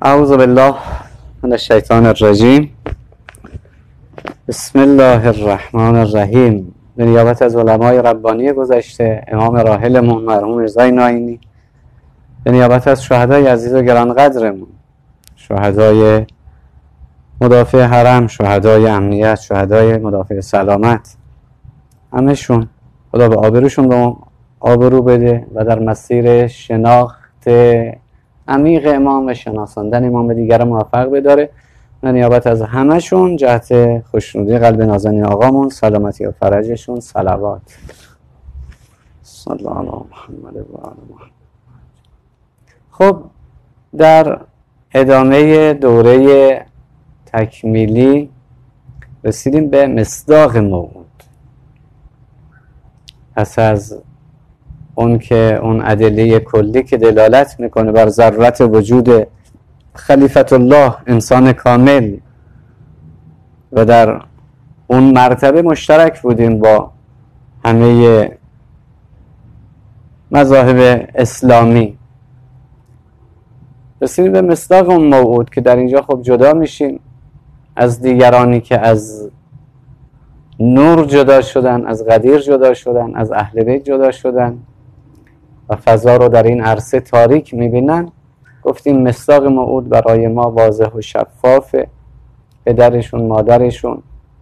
اعوذ بالله من الشیطان الرجیم. بسم الله الرحمن الرحیم. به نیابت از علمای ربانی گذشته، امام راحلمون مرحوم میرزای ناینی، به نیابت از شهدای عزیز و گرانقدرمون، شهدای مدافع حرم، شهدای امنیت، شهدای مدافع سلامت، همه‌شون خدا به آبروشون به ما آبرو بده و در مسیر شناخت عمیق امام و شناساندن امام به دیگر موفق بداره. و نیابت از همه‌شون جهت خوشنودی قلب نازنین آقامون، سلامتی و فرجشون، صلوات. صلی الله علی محمد و آل محمد. خب در ادامه دوره تکمیلی رسیدیم به مصداق موعود. پس از اون که اون ادله کلی که دلالت میکنه بر ضرورت وجود خلیفت الله، انسان کامل، و در اون مرتبه مشترک بودیم با همه مذاهب اسلامی، رسیدیم به مصداق اون موعود که در اینجا خب جدا میشیم از دیگرانی که از نور جدا شدن، از قدیر جدا شدن، از اهل بیت جدا شدن و فضا رو در این عرصه تاریک میبینن. گفتیم مصداق موعود برای ما واضح و شفافه. پدرشون، مادرشون،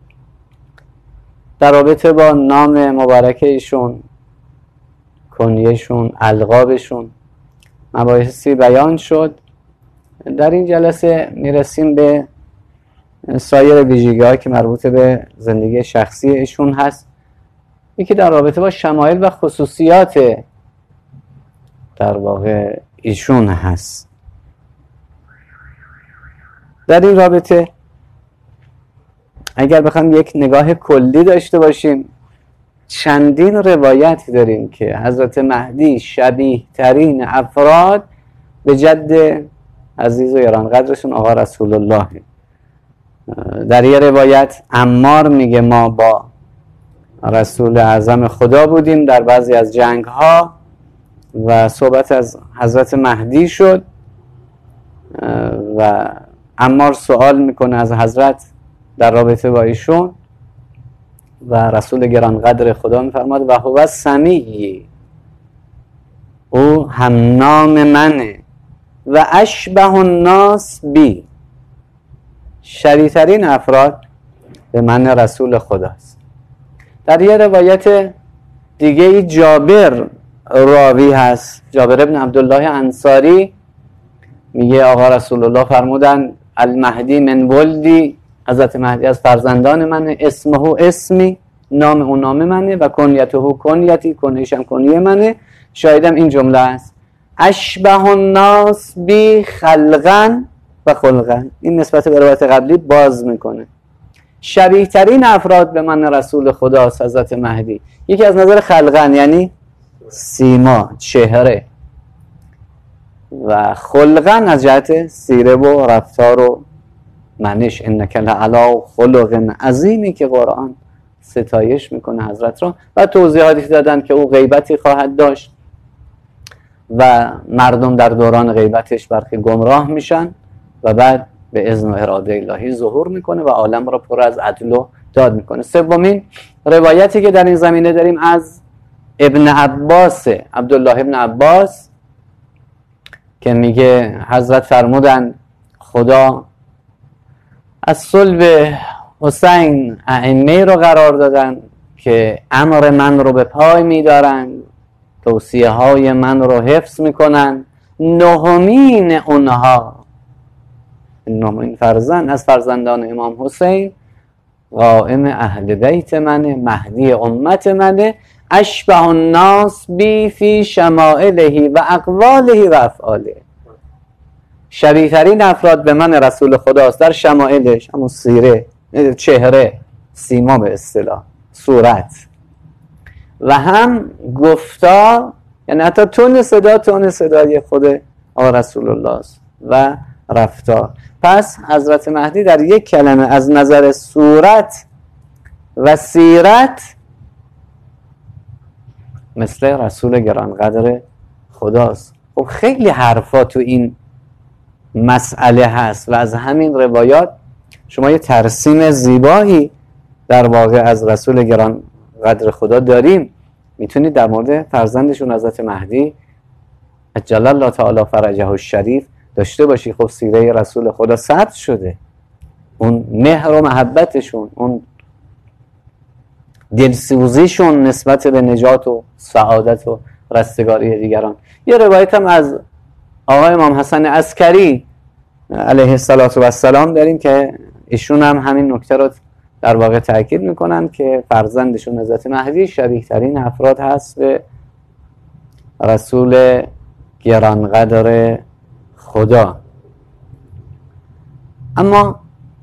در رابطه با نام مبارک ایشون، کنیهشون، القابشون، مباحثی بیان شد. در این جلسه میرسیم به سایر ویژگی‌هایی که مربوط به زندگی شخصی ایشون هست. یکی در رابطه با شمایل و خصوصیات در واقع ایشون هست. در این رابطه اگر بخوام یک نگاه کلی داشته باشیم، چندین روایت داریم که حضرت مهدی شبیه ترین افراد به جد عزیز و گرانقدرشون آقا رسول الله. در یه روایت عمار میگه ما با رسول اعظم خدا بودیم در بعضی از جنگ ها و صحبت از حضرت مهدی شد و عمار سوال میکنه از حضرت در رابطه با ایشون و رسول گرانقدر خدا میفرماد و هو سمیعی، او هم نام منه و اشبه الناس بی، شریع‌ترین افراد به من رسول خداست. در یه روایت دیگه جابر راوی هست، جابر ابن عبدالله انصاری میگه آقا رسول الله فرمودن المهدی من ولدی، حضرت مهدی از فرزندان منه، اسمه اسمی، نام او نام منه، و کنیته کنیتی، کنیشم کنیه منه. شایدم این جمله است اشبه الناس بی خلقا و خلقا. این نسبت به روایت قبلی باز میکنه. شبیه ترین افراد به من رسول خداست حضرت مهدی. یکی از نظر خلقا یعنی سیما، چهره، و خلقا از جهت سیره و رفتار و منش. انک لعلی خلق عظیمی که قرآن ستایش میکنه حضرت را و توضیحاتی دادن که او غیبتی خواهد داشت و مردم در دوران غیبتش برخی گمراه میشن و بعد به اذن و اراده الهی ظهور میکنه و عالم را پر از عدل و داد میکنه. سومین روایتی که در این زمینه داریم از ابن عباس، عبدالله ابن عباس، که میگه حضرت فرمودن خدا از صلب حسین ائمه رو قرار دادن که امر من رو به پای میدارن، توصیه های من رو حفظ میکنن. نهمین اونها، نهمین فرزند از فرزندان امام حسین، قائم اهل بیت منه، مهدی امت منه، اشبه الناس بی فی شمائله و اقواله و افعاله. شبیه ترین افراد به من رسول خداست در شمائلش، همون سیره، چهره، سیما به اصطلاح، صورت، و هم گفتار، یعنی حتی تون صدای خود آقا رسول الله است، و رفتار. پس حضرت مهدی در یک کلمه از نظر صورت و سیرت مثل رسول گرانقدر خداست. خب خیلی حرفا تو این مسئله هست و از همین روایات شما یه ترسیم زیبایی در واقع از رسول گران قدر خدا داریم. میتونید در مورد فرزندشون حضرت مهدی عجل الله تعالی فرجه الشریف داشته باشی. خب سیره رسول خدا ثبت شده، اون مهر و محبتشون، اون دلسوزیشون نسبت به نجات و سعادت و رستگاری دیگران. یه روایت هم از آقای امام حسن عسکری علیه السلام داریم که ایشون هم همین نکته رو در واقع تاکید میکنن که فرزندشون حضرت مهدی شبیه ترین افراد هست به رسول گرانقدر خدا. اما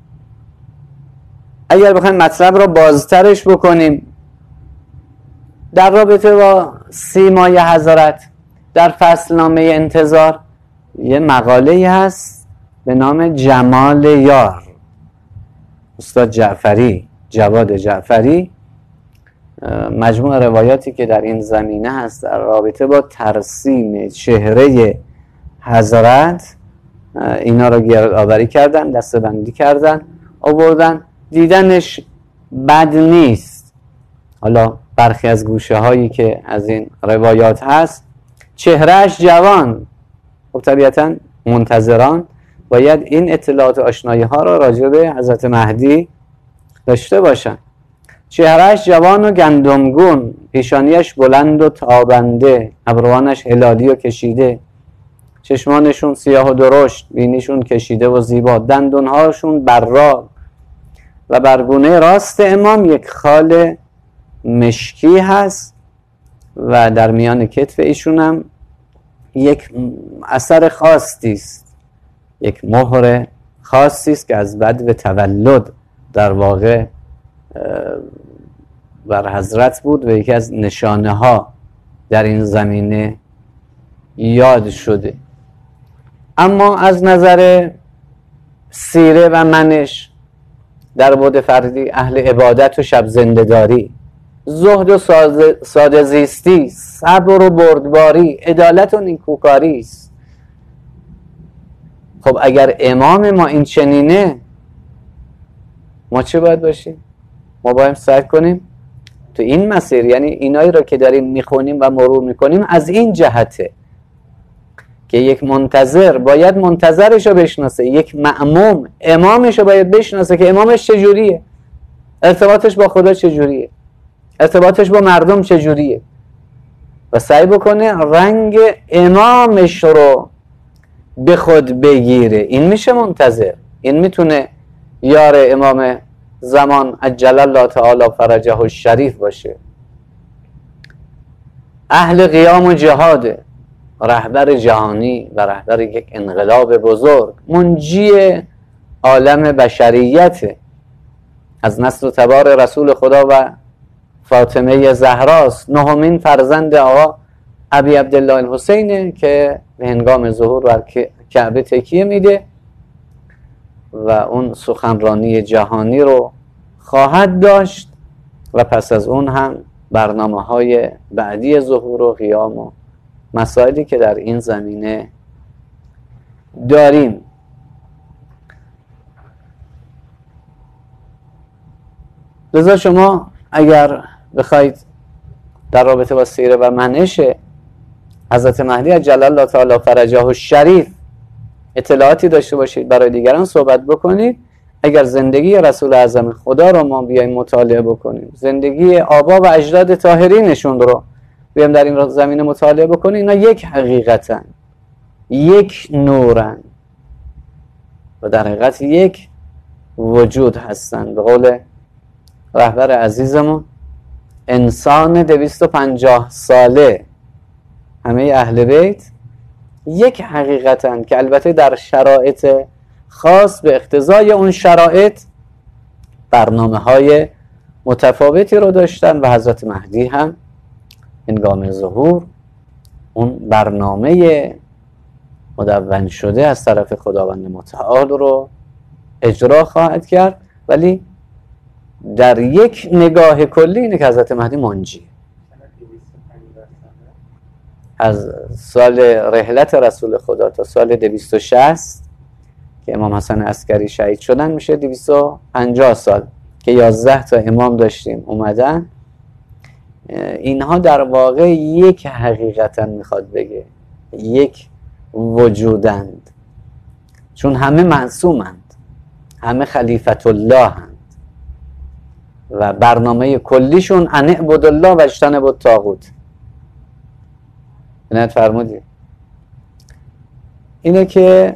اگر بخوایم مطلب رو بازترش بکنیم در رابطه با سیمای حضرت در فصلنامه انتظار یه مقاله هست به نام جمال یار، استاد جعفری، جواد جعفری، مجموع روایاتی که در این زمینه هست در رابطه با ترسیم چهره حضرت اینا رو گردآوری کردن، دسته‌بندی کردن، آوردن. دیدنش بد نیست. حالا برخی از گوشه هایی که از این روایات هست چهرهش جوان، خب طبیعتا منتظران باید این اطلاعات و آشنایی ها را راجع به حضرت مهدی داشته باشن. چهرهش جوان و گندمگون، پیشانیش بلند و تابنده، ابروانش هلالی و کشیده، چشمانشون سیاه و درشت، بینیشون کشیده و زیبا، دندونهاشون براق و بر گونه راست امام یک خال مشکی هست و در میان کتف ایشون هم یک اثر خاصی است، یک مهر خاصی است که از بدو تولد در واقع بر حضرت بود و یکی از نشانه ها در این زمینه یاد شده. اما از نظر سیره و منش در بعد فردی، اهل عبادت و شب زنده‌داری، زهد و ساده زیستی، صبر و بردباری، عدالت و نیکوکاری است. خب اگر امام ما این چنینه، ما چه باید باشیم؟ ما باید سعی کنیم تو این مسیر، یعنی اینایی رو که داریم میخونیم و مرور میکنیم از این جهته که یک منتظر باید منتظرش رو بشناسه، یک مأموم امامش رو باید بشناسه که امامش چجوریه، ارتباطش با خدا چجوریه، ارتباطش با مردم چجوریه و سعی بکنه رنگ امامش رو به خود بگیره. این میشه منتظر، این میتونه یار امام زمان عجل الله تعالی فرجه الشریف باشه. اهل قیام و جهاده، رهبر جهانی و رهبر یک انقلاب بزرگ، منجی عالم بشریت، از نسل و تبار رسول خدا و فاطمه زهراست، نهمین فرزند آقا ابی عبدالله الحسینه که به هنگام ظهور بر کعبه تکیه میده و اون سخنرانی جهانی رو خواهد داشت و پس از اون هم برنامه‌های بعدی ظهور و قیام و مسائلی که در این زمینه داریم. لذا شما اگر بخواید در رابطه با سیره و منش حضرت مهدی عجل الله تعالی فرجه الشریف اطلاعاتی داشته باشید، برای دیگران صحبت بکنید، اگر زندگی رسول اعظم خدا رو ما بیایم مطالعه بکنیم، زندگی آبا و اجداد طاهرینشون رو بیایم در این زمینه مطالعه بکنیم، اینا یک حقیقتن، یک نورن و در حقیقت یک وجود هستن. به قول رهبر عزیزمون، انسان 250 ساله همه اهل بیت یک حقیقتن که البته در شرایط خاص به اقتضای اون شرایط برنامه‌های متفاوتی رو داشتن و حضرت مهدی هم هنگام ظهور اون برنامه مدون شده از طرف خداوند متعال رو اجرا خواهد کرد. ولی در یک نگاه کلی اینه که حضرت مهدی منجی از سال رحلت رسول خدا تا سال 260 که امام حسن عسکری شهید شدن میشه 250 سال که 11 تا امام داشتیم اومدن. اینها در واقع یک حقیقتا میخواد بگه، یک وجودند، چون همه معصومند، همه خلیفت الله هند و برنامه کلیشون ان اعبدوا الله و اجتنبوا الطاغوت. عنایت فرمودید. اینه که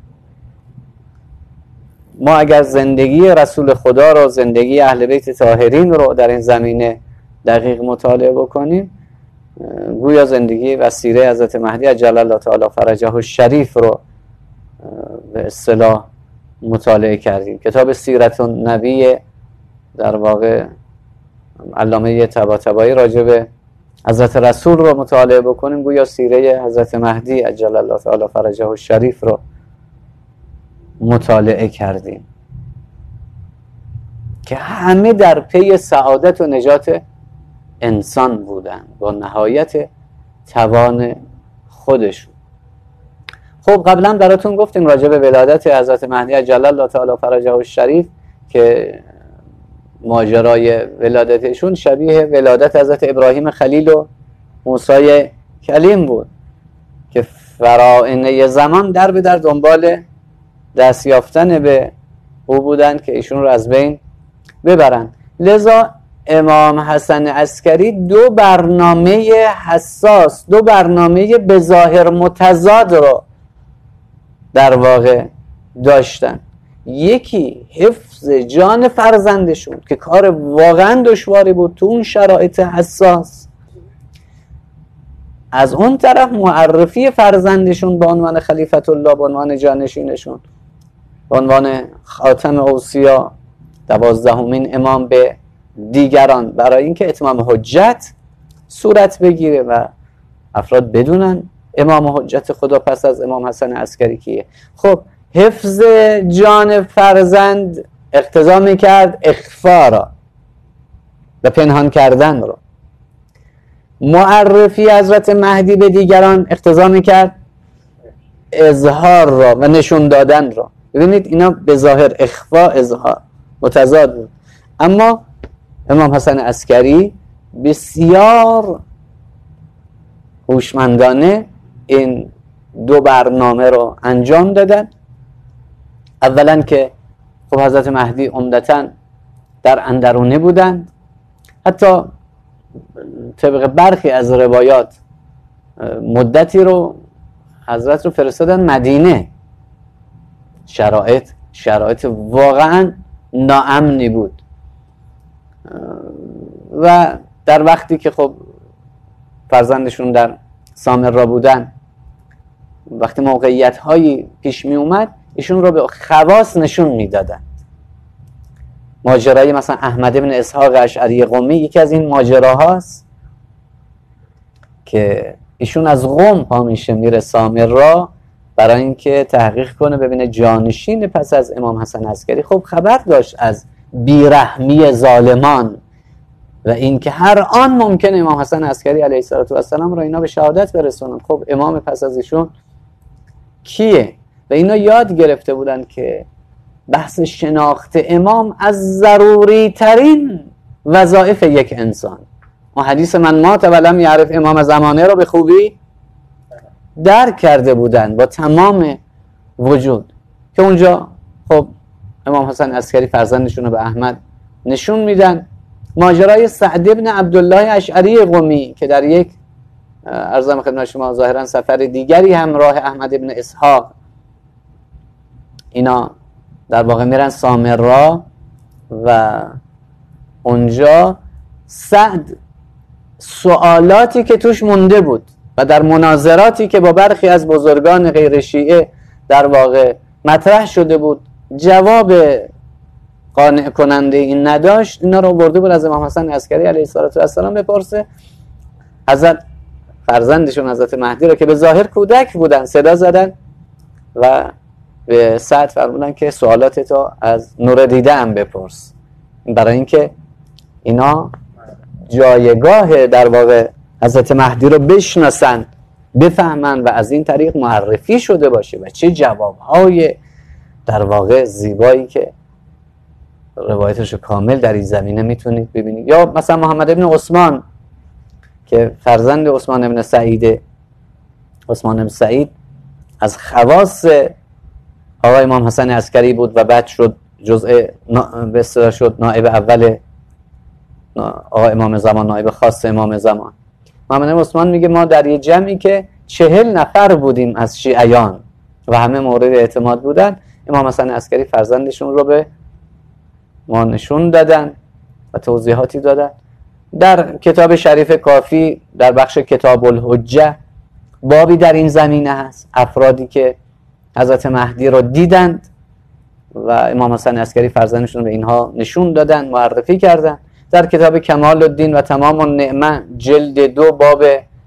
ما اگر زندگی رسول خدا رو، زندگی اهل بیت طاهرین رو در این زمینه دقیق مطالعه بکنیم، گویا زندگی و سیره حضرت مهدی عجل الله تعالی فرجه الشریف رو به اصطلاح مطالعه کردیم. کتاب سیرت النبی در واقع علامه طباطبایی راجع به حضرت رسول رو مطالعه بکنیم، گویا سیره حضرت مهدی عجل الله تعالی فرجه الشریف رو مطالعه کردیم که همه در پی سعادت و نجات انسان بودن با نهایت توان خودشون. خب قبلا براتون گفتیم راجع به ولادت حضرت مهدی عجل الله تعالی فرجه الشریف که ماجرای ولادتشون شبیه ولادت حضرت ابراهیم خلیل و موسی کلیم بود که فرائنه زمان در به در دنبال دست یافتن به او بودند که ایشون رو از بین ببرن. لذا امام حسن عسکری دو برنامه حساس، دو برنامه به ظاهر متضاد رو در واقع داشتن. یکی حفظ جان فرزندشون که کار واقعا دشواری بود تو اون شرایط حساس، از اون طرف معرفی فرزندشون به عنوان خلیفت الله، به عنوان جانشینشون، به عنوان خاتم اوصیا، 12مین امام به دیگران، برای اینکه اتمام حجت صورت بگیره و افراد بدونن امام حجت خدا پس از امام حسن عسکری کیه. خب حفظ جان فرزند اقتضا میکرد اخفا را و پنهان کردن رو، معرفی حضرت مهدی به دیگران اقتضا میکرد اظهار را و نشون دادن را. ببینید اینا به ظاهر اخفا اظهار متضاد بود، اما امام حسن عسکری بسیار هوشمندانه این دو برنامه رو انجام دادن. اولا که خب حضرت مهدی عمدتاً در اندرونه بودند، حتی طبق برخی از روایات مدتی رو حضرت رو فرستادن مدینه. شرایط واقعاً ناامنی بود و در وقتی که خب فرزندشون در سامرا بودن، وقتی موقعیت هایی پیش می اومد ایشون رو به خواص نشون میدادن. ماجرای مثلا احمد بن اسحاق اشعری قمی یکی از این ماجراهاست که ایشون از قم پا میشه میره سامرا برای اینکه تحقیق کنه ببینه جانشین پس از امام حسن عسکری. خب خبر داشت از بیرحمی ظالمان و اینکه هر آن ممکن امام حسن عسکری علیه السلام را اینا به شهادت برسونن. خب امام پس از ایشون کیه؟ و اینا یاد گرفته بودن که بحث شناخت امام از ضروری ترین وظایف یک انسان. و حدیث من مات ولم یعرف امام زمانه رو به خوبی درک کرده بودن با تمام وجود، که اونجا خب امام حسن عسکری فرزندشون رو به احمد نشون میدن. ماجرای سعد ابن عبدالله اشعری قمی که در یک عرضم خدمت شما ظاهرا سفر دیگری همراه احمد ابن اسحاق اینا در واقع میرن سامرا و اونجا سعد سوالاتی که توش مونده بود و در مناظراتی که با برخی از بزرگان غیر شیعه در واقع مطرح شده بود جواب قانع کننده این نداشت، اینا رو برده بود از امام حسن عسکری علیه السلام بپرسه. حضرت فرزندشون حضرت مهدی رو که به ظاهر کودک بودن صدا زدن و به سعد فرمودن که سوالاتتو از نور دیده هم بپرس، برای اینکه اینا جایگاه در واقع حضرت مهدی رو بشناسن، بفهمن و از این طریق معرفی شده باشه و چه جوابهای در واقع زیبایی که روایتش کامل در این زمینه میتونید ببینید. یا مثلا محمد ابن عثمان که فرزند عثمان ابن سعید، عثمان ابن سعید از خواص آقای امام حسن عسکری بود و بعد شد جزء به اصطلاح شد نائب اول آقای امام زمان، نائب خاص امام زمان. محمد ابن عثمان میگه ما در یه جمعی که 40 نفر بودیم از شیعیان و همه مورد اعتماد بودن، امام حسن عسکری فرزندشون رو به ما نشون دادن و توضیحاتی دادن. در کتاب شریف کافی در بخش کتاب الحجه بابی در این زمینه هست، افرادی که حضرت مهدی رو دیدند و امام حسن عسکری فرزندشون به اینها نشون دادن، معرفی کردن. در کتاب کمال الدین و تمام النعمه جلد 2 باب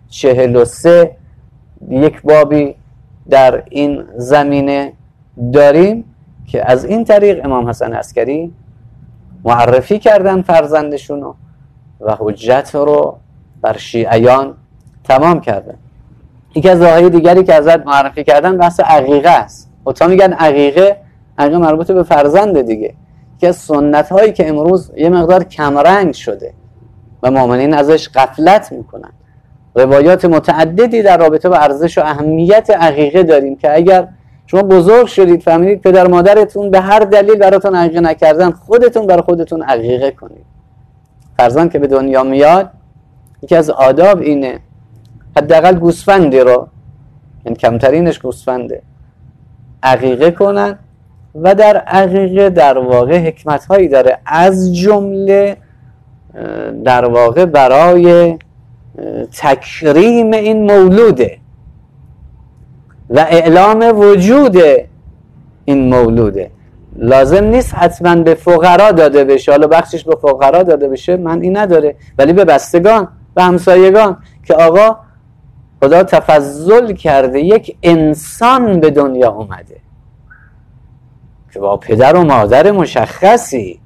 43 یک بابی در این زمینه داریم که از این طریق امام حسن عسکری معرفی کردن فرزندشونو و حجت رو بر شیعیان تمام کردن. یکی از راههای دیگری که حضرت معرفی کردن بحث عقیقه است. تا میگن عقیقه مربوط به فرزند دیگه، که از سنت هایی که امروز یه مقدار کمرنگ شده و مؤمنین ازش غفلت میکنن. روایات متعددی در رابطه با ارزش و اهمیت عقیقه داریم که اگر شما بزرگ شدید فهمیدید پدر مادرتون به هر دلیل براتون عقیقه نکردن، خودتون برای خودتون عقیقه کنید. فرزند که به دنیا میاد یکی از آداب اینه حداقل گوسفندی رو، یعنی کمترینش گوسفنده، عقیقه کنن و در عقیقه در واقع حکمت هایی داره، از جمله در واقع برای تکریم این مولوده و اعلام وجود این مولوده. لازم نیست حتما به فقرا داده بشه، حالا بخشش به فقرا داده بشه من این نداره، ولی به بستگان، به همسایگان که آقا خدا تفضل کرده یک انسان به دنیا اومده که با پدر و مادر مشخصی،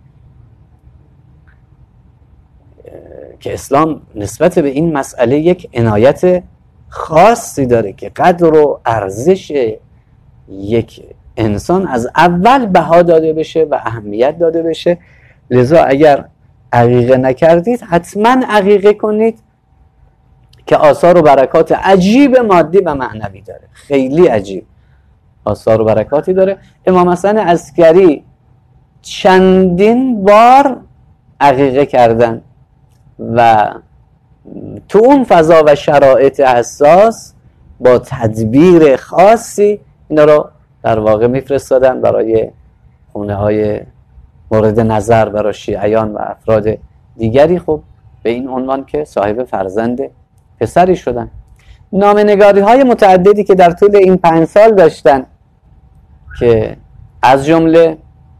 که اسلام نسبت به این مسئله یک عنایت خاصی داره که قدر و ارزش یک انسان از اول بها داده بشه و اهمیت داده بشه. لذا اگر عقیقه نکردید حتما عقیقه کنید که آثار و برکات عجیب مادی و معنوی داره، خیلی عجیب آثار و برکاتی داره. امام حسن عسکری چندین بار عقیقه کردن و تو اون فضا و شرایط حساس با تدبیر خاصی اینا رو در واقع میفرستادن برای خونه های مورد نظر، برای شیعیان و افراد دیگری، خب به این عنوان که صاحب فرزند پسری شدن. نامه‌نگاری های متعددی که در طول این 5 سال داشتن که از جمله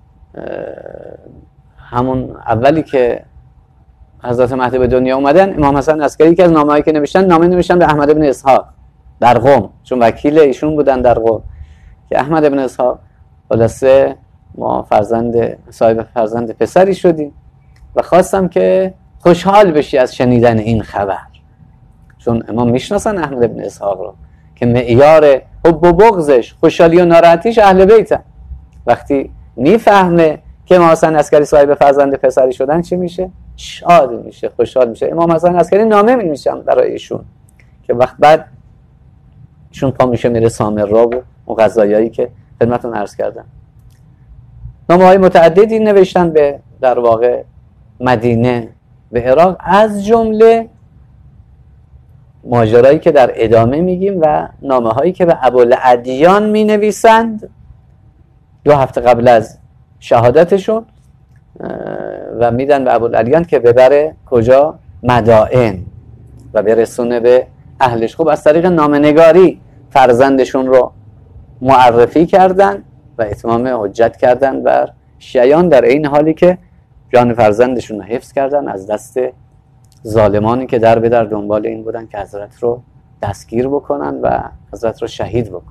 همون اولی که حضرت مهدی به دنیا اومدن، امام حسن عسکری که از نامه‌هایی که نوشتن، نامه نوشتن به احمد بن اسحاق در قم، چون وکیل ایشون بودن در قم، که احمد بن اسحاق خلاصه ما صاحب فرزند پسری شدیم و خواستم که خوشحال بشی از شنیدن این خبر، چون امام میشناسن احمد بن اسحاق رو که معیار حب و بغضش، خوشحالی و ناراحتیش اهل بیتن. وقتی میفهمه که امام حسن عسکری صاحب فرزند پسری شدن چی میشه؟ شاد میشه، خوشحال میشه. امام حسن عسکری نامه می‌نویسن برای ایشون که وقت بعد ایشون پا میشه میره سامرا و اون قضایایی که خدمتتون عرض کردم. نامه‌های متعددی نوشتن به در واقع مدینه و عراق، از جمله ماجرایی که در ادامه میگیم و نامه‌هایی که به ابوالادیان مینویسند 2 هفته قبل از شهادتشون و میدن به ابوالادیان که ببره کجا؟ مدائن و برسونه به اهلش. خب از طریق نامه‌نگاری فرزندشون رو معرفی کردن و اتمام حجت کردن بر شیعیان، در این حالی که جان فرزندشون رو حفظ کردن از دست ظالمانی که در به در دنبال این بودن که حضرت رو دستگیر بکنن و حضرت رو شهید بکنن.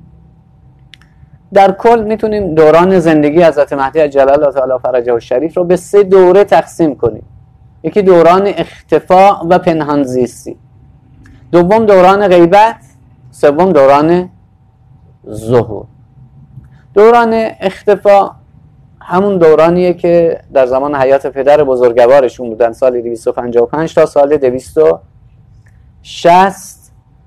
در کل میتونیم دوران زندگی حضرت مهدی عجل الله تعالی فرجه الشریف رو به 3 دوره تقسیم کنیم. یکی دوران اختفاء و پنهانزیستی، دوم دوران غیبت، سوم دوران ظهور. دوران اختفا همون دورانیه که در زمان حیات پدر بزرگوارشون بودن، سال 255 تا سال 260.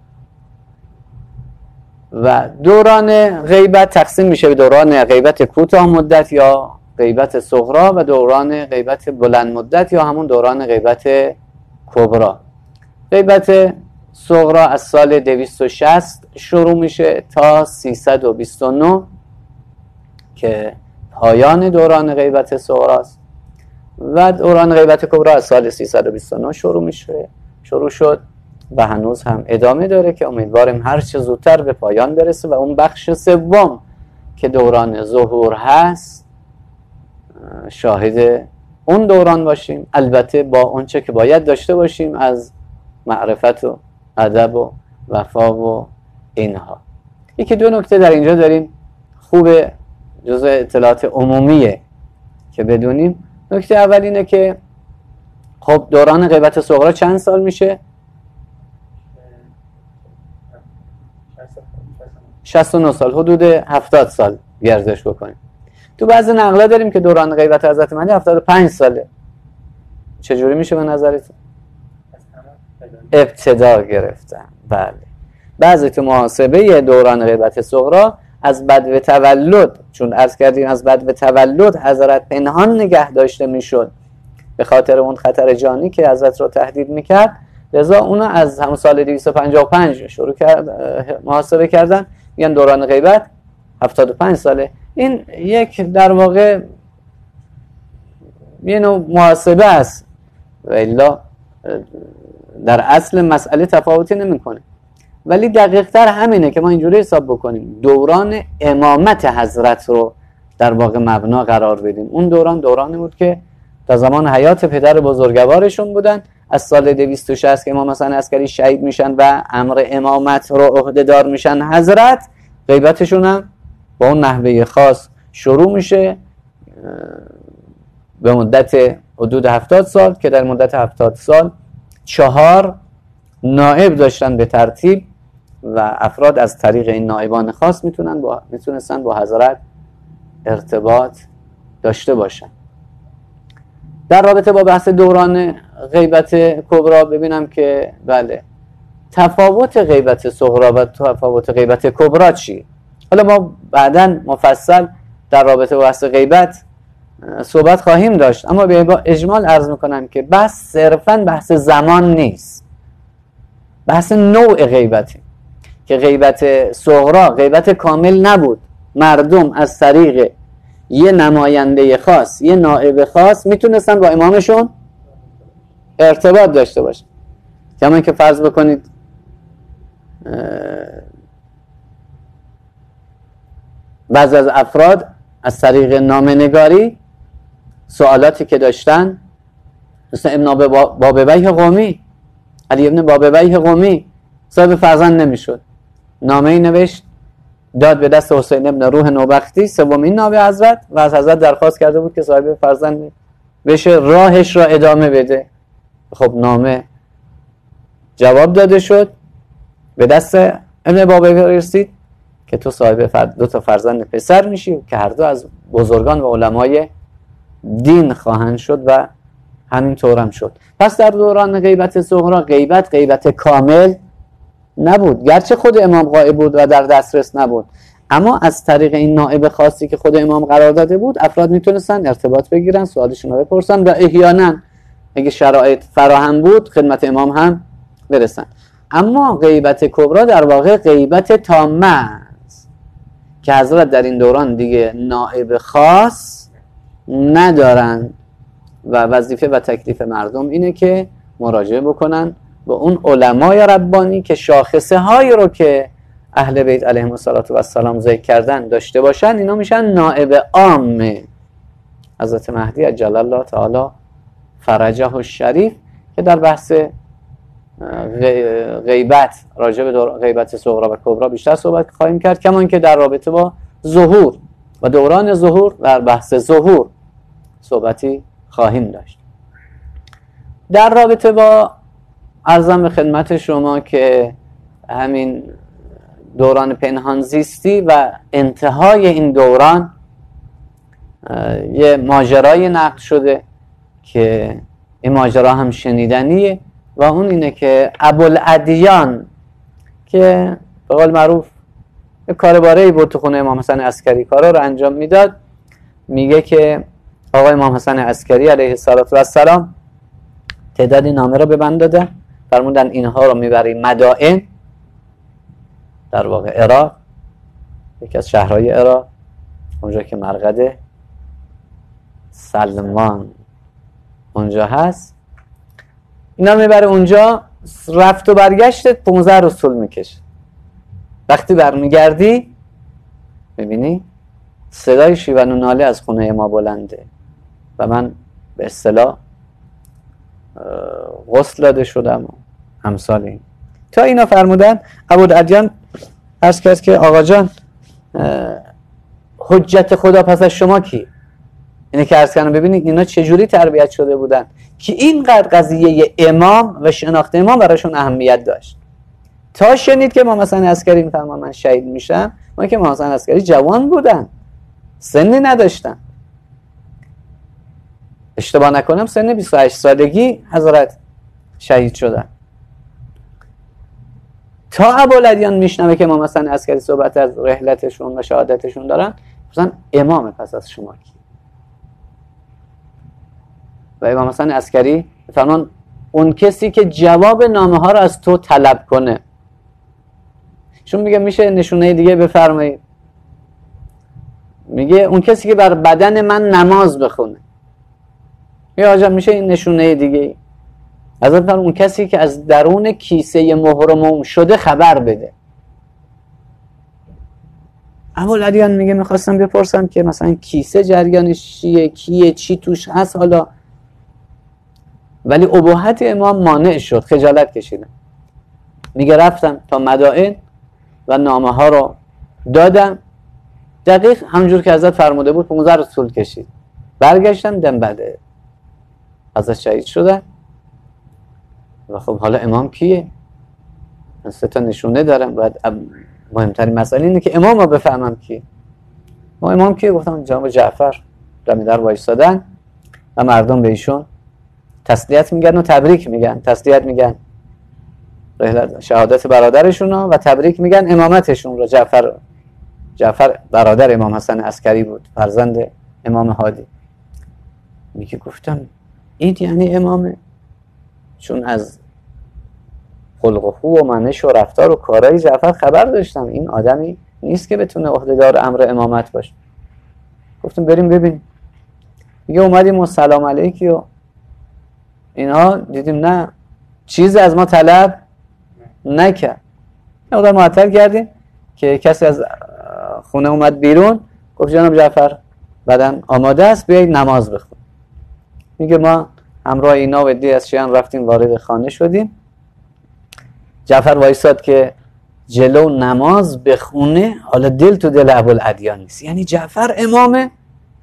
و دوران غیبت تقسیم میشه به دوران غیبت کوتاه مدت یا غیبت صغرا و دوران غیبت بلند مدت یا همون دوران غیبت کبرا. غیبت صغرا از سال 260 شروع میشه تا 329 که پایان دوران غیبت صغراست و دوران غیبت کبرا از سال 329 شروع شد و هنوز هم ادامه داره که امیدواریم هر چه زودتر به پایان برسه و اون بخش سوم که دوران ظهور هست شاهد اون دوران باشیم، البته با اونچه که باید داشته باشیم از معرفت و ادب و وفا و اینها. یکی دو نکته در اینجا داریم خوبه جزء اطلاعات عمومیه که بدونیم. نکته اول اینه که خب دوران غیبت صغرا چند سال میشه؟ 69 سال، حدود 70 سال گردش بکنیم. تو بعضی نقلا داریم که دوران غیبت حضرت مهدی 75 ساله. چجوری میشه به نظرتون؟ ابتدا گرفتن. بله. بعضی تو محاسبه دوران غیبت صغرا از بدو تولد، چون عرض کردیم از بدو تولد حضرت پنهان نگه داشته میشد به خاطر اون خطر جانی که حضرت رو تهدید میکرد، لذا اونو از همون سال 255 شروع محاسبه کردن، میگن دوران غیبت 75 ساله. این یک در واقع یه نوع محاسبه است و الا در اصل مسئله تفاوتی نمیکنه، ولی دقیق تر همینه که ما اینجوری حساب بکنیم دوران امامت حضرت رو در واقع مبنا قرار بدیم. اون دورانی بود که در زمان حیات پدر بزرگوارشون بودن. از سال 260 که امام حسن عسکری شهید میشن و امر امامت رو عهده‌دار میشن حضرت، غیبتشون هم با اون نحوه خاص شروع میشه به مدت حدود 70 سال که در مدت 70 سال 4 نائب داشتن به ترتیب و افراد از طریق این نائبان خاص میتونستن با حضرت ارتباط داشته باشن. در رابطه با بحث دوران غیبت کبرا ببینم که بله، تفاوت غیبت صغرا و تفاوت غیبت کبرا چی؟ حالا ما بعداً مفصل در رابطه با بحث غیبت صحبت خواهیم داشت، اما به اجمال عرض میکنم که بحث صرفاً بحث زمان نیست، بحث نوع غیبتی که غیبت صغرا غیبت کامل نبود. مردم از طریق یه نماینده خاص، یه نائب خاص میتونستن با امامشون ارتباط داشته باشن. کما که فرض بکنید بعضی از افراد از طریق نامه‌نگاری سوالاتی که داشتن، مثل ابن بابویه قمی، علی ابن بابویه قمی صاحب فرزند نمیشد، نامه‌ای نوشت داد به دست حسین ابن روح نوبختی، سومین نائب حضرت، و از حضرت درخواست کرده بود که صاحب فرزند بشه، راهش را ادامه بده. خب نامه جواب داده شد، به دست ابن بابویه رسید که تو صاحب 2 تا فرزند پسر میشی که هر دو از بزرگان و علمای دین خواهند شد و همین طورم شد. پس در دوران غیبت صغرا غیبت کامل نبود، گرچه خود امام غائب بود و در دسترس نبود، اما از طریق این نائب خاصی که خود امام قرار داده بود افراد میتونستن ارتباط بگیرن، سوالشون رو بپرسن و احیانا اگه شرایط فراهم بود خدمت امام هم برسن. اما غیبت کبرا در واقع غیبت تامه است که حضرت در این دوران دیگه نائب خاص ندارن و وظیفه و تکلیف مردم اینه که مراجعه بکنن به اون علمای ربانی که شاخصه هایی رو که اهل بیت علیهم السلام ذکر کردن داشته باشن. اینا میشن نائب عام حضرت مهدی عجل الله تعالی فرجه الشریف که در بحث غیبت راجع به غیبت صغرا و کبرا بیشتر صحبت خواهیم کرد، کما اینکه در رابطه با ظهور و دوران ظهور در بحث ظهور صحبتی خواهیم داشت. در رابطه با عرضم به خدمت شما که همین دوران پنهان زیستی و انتهای این دوران یه ماجرای نقل شده که این ماجرا هم شنیدنیه و اون اینه که ابوالادیان که به قول معروف یه کارباره‌ای بود تو خونه امام حسن عسکری، کارا رو انجام میداد. میگه که آقای امام حسن عسکری علیه السلام تعدادی نامه رو به من دادن، فرمودن اینها رو میبری مدائن، در واقع عراق، یکی از شهرهای عراق، اونجا که مرقد سلمان اونجا هست، اینا میبره اونجا. رفت و برگشت 15 روز طول میکشه. وقتی برمیگردی میبینی صدای شیون و ناله از خونه ما بلنده و من به اصطلاح غسل داده شدم و امثال این. تا اینا فرمودن ابوالادیان عرض کرد که آقا جان حجت خدا پس از شما کی؟ اینه که عرض کردم ببینید اینا چجوری تربیت شده بودن که اینقدر قضیه امام و شناخت امام براشون اهمیت داشت. تا شنید که امام حسن عسکری میفرمان من شهید میشم، ما که امام حسن عسکری جوان بودن، سنی نداشتن، اشتباه نکنم سن 28 سالگی حضرت شهید شدن. تا ابوالادیان میشنوه که امام حسن عسکری صحبت از رحلتشون و شهادتشون دارن، مثلا امام پس از شما کی؟ و امام حسن عسکری فرمان اون کسی که جواب نامه ها رو از تو طلب کنه. چون میگه میشه نشونه دیگه بفرمایید، میگه اون کسی که بر بدن من نماز بخونه. یا آجا میشه این نشونه دیگه. از اون کسی که از درون کیسه مهر شده خبر بده. ابوالادیان میگه میخواستم بپرسم که مثلا کیسه جریانش چیه، کیه، چی توش هست حالا، ولی اباحت امام مانع شد، خجالت کشیدم. میگه رفتم تا مدائن و نامه ها رو دادم، دقیق همجور که حضرت فرموده بود 15 روز طول کشید. برگشتم دم بعد حضرت شهید شدن و خب حالا امام کیه؟ من 3 تا نشونه دارم، باید مهمترین مسئله اینه که امام رو بفهمم کیه. ما امام کیه؟ گفتم جناب جعفر. دم در وایسادن و مردم به ایشون تسلیت میگن و تبریک میگن. تسلیت میگن شهادت برادرشون و تبریک میگن امامتشون رو. جعفر برادر امام حسن عسکری بود، فرزند امام هادی. میگه گفتم این یعنی امامه؟ چون از خلق و خو و منش و رفتار و کارهای جعفر خبر داشتم، این آدمی نیست که بتونه عهدهدار امر امامت باشه. گفتم بریم ببینیم. میگه اومدیم و سلام علیکی و اینها، دیدیم نه چیز از ما طلب نکرد. مقدار معطل کردیم که کسی از خونه اومد بیرون، گفت جناب جعفر بدن آماده است بیایید نماز بخون. میگه ما همراه اینا و عده‌ای از شیعان رفتیم وارد خانه شدیم. جعفر وایساد که جلو نماز بخونه. حالا دل تو دل ابوالادیان نیست، یعنی جعفر امامه.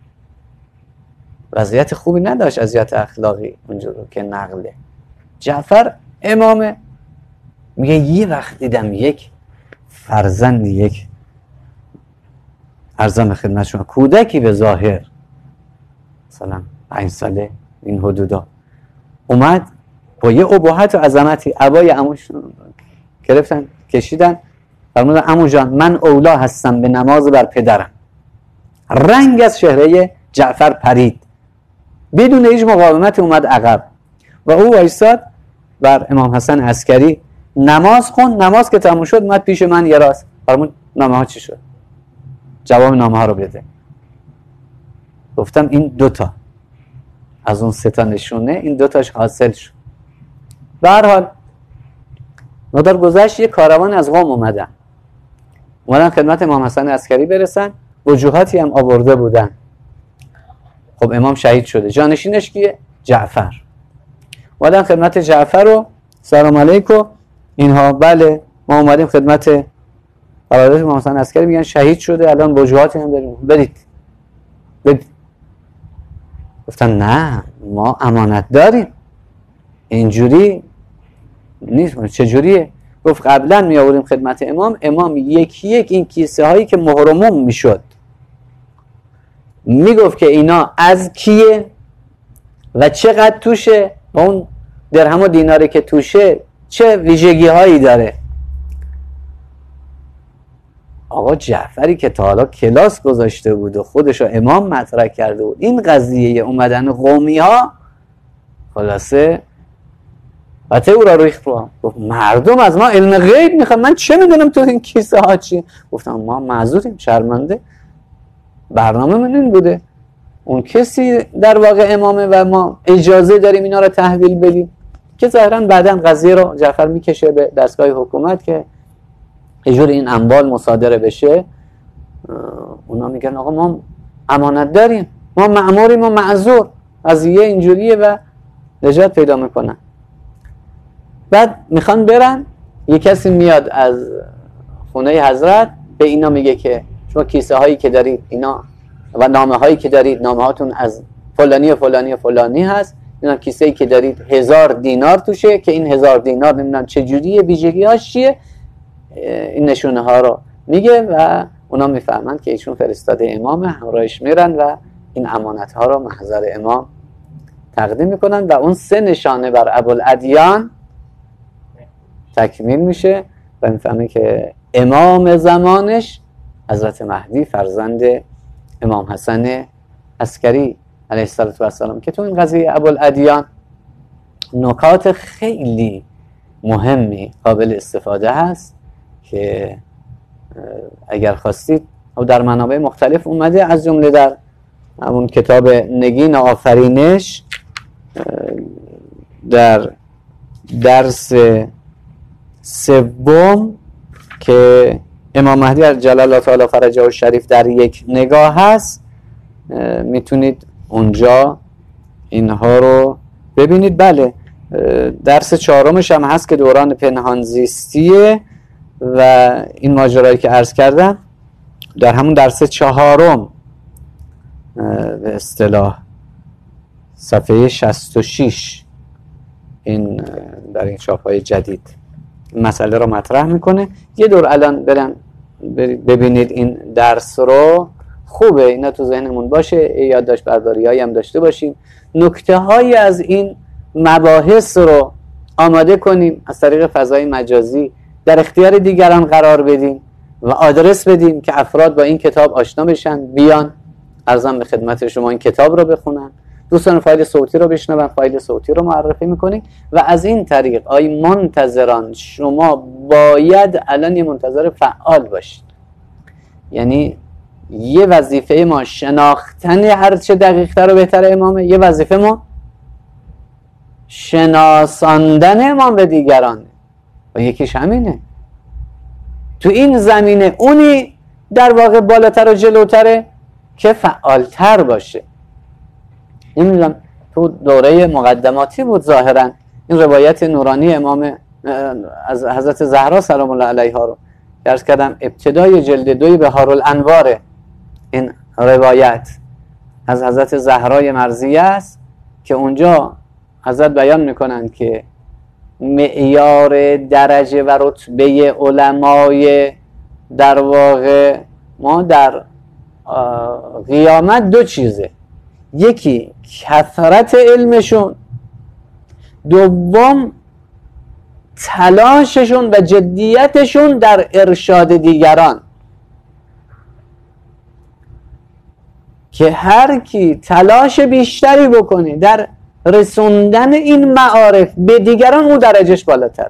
وضعیت خوبی نداشت، اذیت اخلاقی اونجور که نقله. جعفر امامه. میگه یه وقت دیدم یک فرزند، یک ارزم خدمت شما کودکی به ظاهر مثلا 5 ساله این حدودا، اومد با یه اباحت و عظمتی عبای عموش گرفتن کشیدن، فرمودن عمو جان من اولا هستم به نماز بر پدرم. رنگ از چهره جعفر پرید، بدون هیچ مقاومتی اومد عقب و او وایساد بر امام حسن عسکری نماز خوند. نماز که تموم شد اومد پیش من یه راست فرمود نامه ها چی شد؟ جواب نامه ها رو بده. گفتم این 2 تا از اون 3 تا نشونه، این 2 تاش حاصل شد. به هر حال مدار گذشت، یه کاروان از قم اومدن خدمت امام حسن عسکری برسن. وجوهاتی هم آورده بودن. خب امام شهید شده، جانشینش کیه؟ جعفر. اومدن خدمت جعفر رو سلام علیکم اینها. بله ما اومدیم خدمت برادر امام حسن عسکری، میگن شهید شده، الان وجوهاتی هم داریم، برید. گفتن نه ما امانت داریم، اینجوری نیست. چجوریه؟ گفت قبلا می آوریم خدمت امام یکی یک این کیسه هایی که مهرموم می شد می گفت که اینا از کیه و چقدر توشه و اون درهم و دیناری که توشه چه ویژگی هایی داره. آقا جعفری که تا حالا کلاس گذاشته بود و خودشو امام مطرح کرده بود، این قضیه اومدن قومی ها خلاصه بطه او را ریخت رو. گفت مردم از ما علم غیب میخواد، من چه میدونم تو این کیسه ها چیه؟ گفتم ما معذوریم، شرمنده، برنامه من این بوده، اون کسی در واقع امامه و ما اجازه داریم اینا رو تحویل بدیم. که ظاهرا بعداً قضیه رو جعفر میکشه به دستگاه حکومت که اجور این اموال مصادره بشه. اونا میگن آقا ما امانت داریم، ما مأموریم و معذور، قضیه اینجوریه و نجات پیدا میکنن. بعد میخوان برن، یه کسی میاد از خونه حضرت به اینا میگه که شما کیسه هایی که دارید اینا و نامه هایی که دارید، نامه هاتون از فلانی و فلانی و فلانی هست، اینا کیسه ای که دارید 1000 دینار توشه که این 1000 دینار نمیدونم چجوریه، ویژگی هاش چیه، این نشونه ها رو میگه و اونا میفهمن که ایشون فرستاده امام، همراهش میرن و این امانت ها رو محضر امام تقدیم میکنن و اون 3 نشانه بر ابوالادیان تکمیل میشه و میفهمه که امام زمانش حضرت مهدی فرزند امام حسن عسکری علیه السلام که تو این قضیه ابوالادیان نکات خیلی مهمی قابل استفاده هست که اگر خواستید او در منابع مختلف اومده، از جمله در همون کتاب نگین آفرینش در درس 3 که امام مهدی جلال الله تعالی فرجه الشریف در یک نگاه هست، میتونید اونجا اینها رو ببینید. بله درس 4 هم هست که دوران پنهانزیستیه و این ماجرایی که عرض کردم در همون درس 4 به اصطلاح صفحه 66 این در این چاپ‌های جدید مسئله رو مطرح میکنه. یه دور الان برن ببینید این درس رو، خوبه اینا تو ذهنمون باشه، یادداشت برداری‌هایی هم داشته باشیم، نکته‌هایی از این مباحث رو آماده کنیم، از طریق فضای مجازی در اختیار دیگران قرار بدیم و آدرس بدیم که افراد با این کتاب آشنا بشن، بیان عرضم به خدمت شما این کتاب رو بخونن، دوستان فایل صوتی رو بشنون، فایل صوتی رو معرفی میکنیم و از این طریق آی منتظران شما باید الان یه منتظر فعال باشید. یعنی یه وظیفه ما شناختن هرچه دقیق‌تر و بهتر امامه، یه وظیفه ما شناساندن امام به دیگران و یکیش همینه. تو این زمینه اونی در واقع بالاتر و جلوتره که فعالتر باشه. نمیدونم تو دوره مقدماتی بود ظاهرا این روایت نورانی امام از حضرت زهرا سلام الله علیها رو درس کردم، ابتدای جلد 2 بهارالانوار این روایت از حضرت زهرای مرضیه است که اونجا حضرت بیان میکنند که معیار درجه و رتبه علمای در واقع ما در قیامت 2 چیزه، یکی کثرت علمشون، دوم تلاششون و جدیتشون در ارشاد دیگران، که هر کی تلاش بیشتری بکنه در رسوندن این معارف به دیگران اون درجهش بالاتره.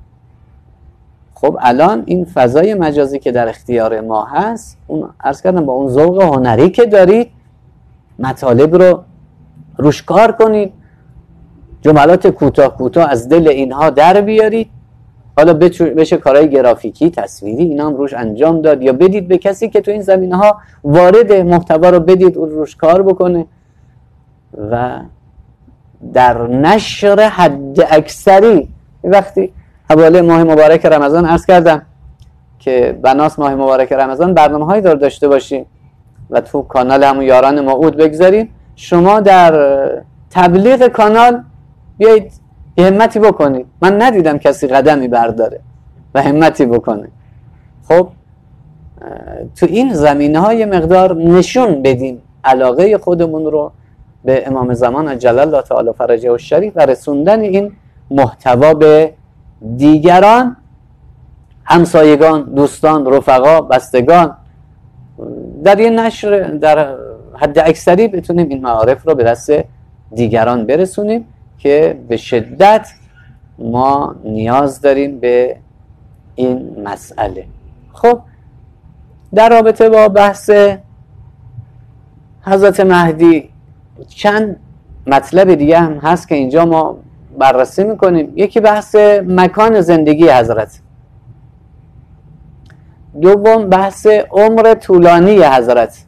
خب الان این فضای مجازی که در اختیار ما هست، اون عرض کردم با اون ذوق هنری که دارید مطالب رو روش کار کنید، جملات کوتاه از دل اینها در بیارید، حالا بشه کارهای گرافیکی تصویری اینا هم روش انجام داد یا بدید به کسی که تو این زمینه ها وارد محتوا رو بدید اون روش کار بکنه و در نشر حد اکثری. وقتی حواله ماه مبارک رمضان عرض کردم که بناس ماه مبارک رمضان برنامه هایی داشته باشیم و تو کانال همون یاران موعود بگذاریم، شما در تبلیغ کانال بیایید یه همتی بکنید. من ندیدم کسی قدمی برداره، و همتی بکنه. خب تو این زمینه های مقدار نشون بدیم علاقه خودمون رو به امام زمان عجل الله تعالی فرجه الشریف و رسوندن این محتوا به دیگران، همسایگان، دوستان، رفقا، بستگان، در یه نشر در حد اکثری بتونیم این معارف رو به دست دیگران برسونیم که به شدت ما نیاز داریم به این مسئله. خب در رابطه با بحث حضرت مهدی چند مطلب دیگه هم هست که اینجا ما بررسی میکنیم. یکی بحث مکان زندگی حضرت، دوم بحث عمر طولانی حضرت،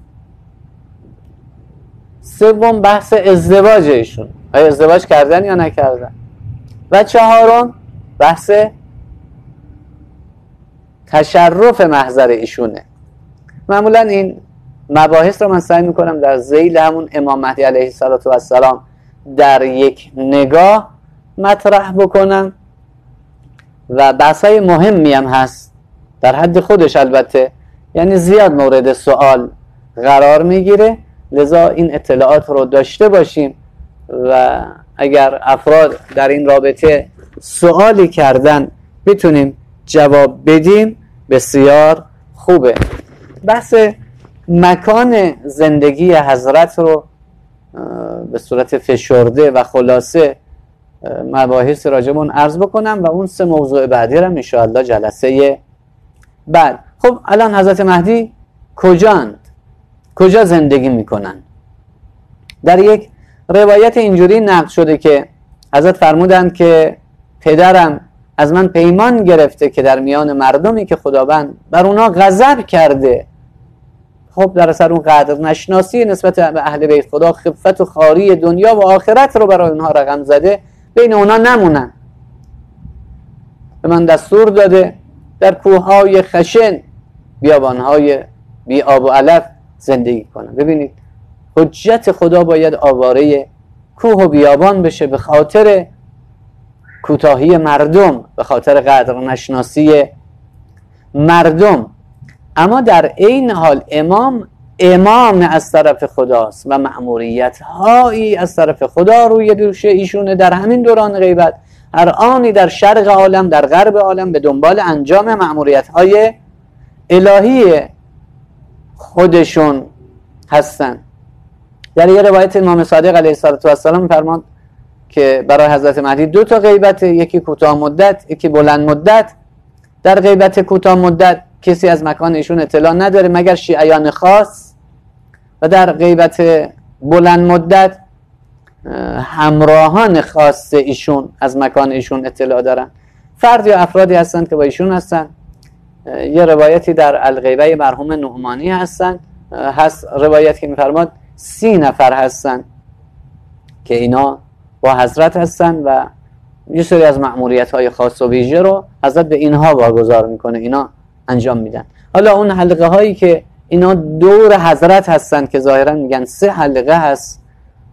سوم بحث ازدواج ایشون، آیا ازدواج کردن یا نکردن، و چهارم بحث تشرف محضر ایشونه. معمولا این مباحث رو من سعی میکنم در ذیل همون امام مهدی علیه السلام در یک نگاه مطرح بکنم و بحثای مهمی هم هست در حد خودش، البته یعنی زیاد مورد سوال قرار میگیره، لذا این اطلاعات رو داشته باشیم و اگر افراد در این رابطه سوالی کردن بتونیم جواب بدیم بسیار خوبه. بحث مکان زندگی حضرت رو به صورت فشرده و خلاصه مباحث راجبون عرض بکنم و اون 3 موضوع بعدی رو ان شاء الله جلسه بعد. خب الان حضرت مهدی کجاند؟ کجا زندگی میکنن؟ در یک روایت اینجوری نقل شده که حضرت فرمودند که پدرم از من پیمان گرفته که در میان مردمی که خداوند بر اونا غضب کرده، خب در اثر اون قدر نشناسی نسبت به اهل بیت خدا، خفت و خواری دنیا و آخرت رو برای اونها رقم زده، بین اونا نمونن. به من دستور داده در کوههای خشن، بیابانهای بی آب و علف زندگی کنم. ببینید حجت خدا باید آواره کوه و بیابان بشه به خاطر کوتاهی مردم، به خاطر قدر نشناسی مردم. اما در این حال امام از طرف خداست و مأموریت هایی از طرف خدا روی دوش ایشونه در همین دوران غیبت. هر آنی در شرق عالم، در غرب عالم به دنبال انجام مأموریت های الهی خودشون هستن. در یه روایت امام صادق علیه السلام فرماند که برای حضرت مهدی 2 تا غیبت، یکی کوتاه مدت، یکی بلند مدت. در غیبت کوتاه مدت کسی از مکان ایشون اطلاع نداره مگر شیعیان خاص، و در غیبت بلند مدت همراهان خاص ایشون از مکان ایشون اطلاع دارن. فرد یا افرادی هستند که با ایشون هستن. یه روایتی در الغیبه مرحوم نعمانی هست روایت که میفرماد 30 نفر هستن که اینا با حضرت هستن و یه سری از مأموریت‌های خاص و ویژه رو حضرت به اینها واگذار میکنه، اینا انجام میدن. حالا اون حلقه هایی که اینا دور حضرت هستن که ظاهرا میگن 3 حلقه هست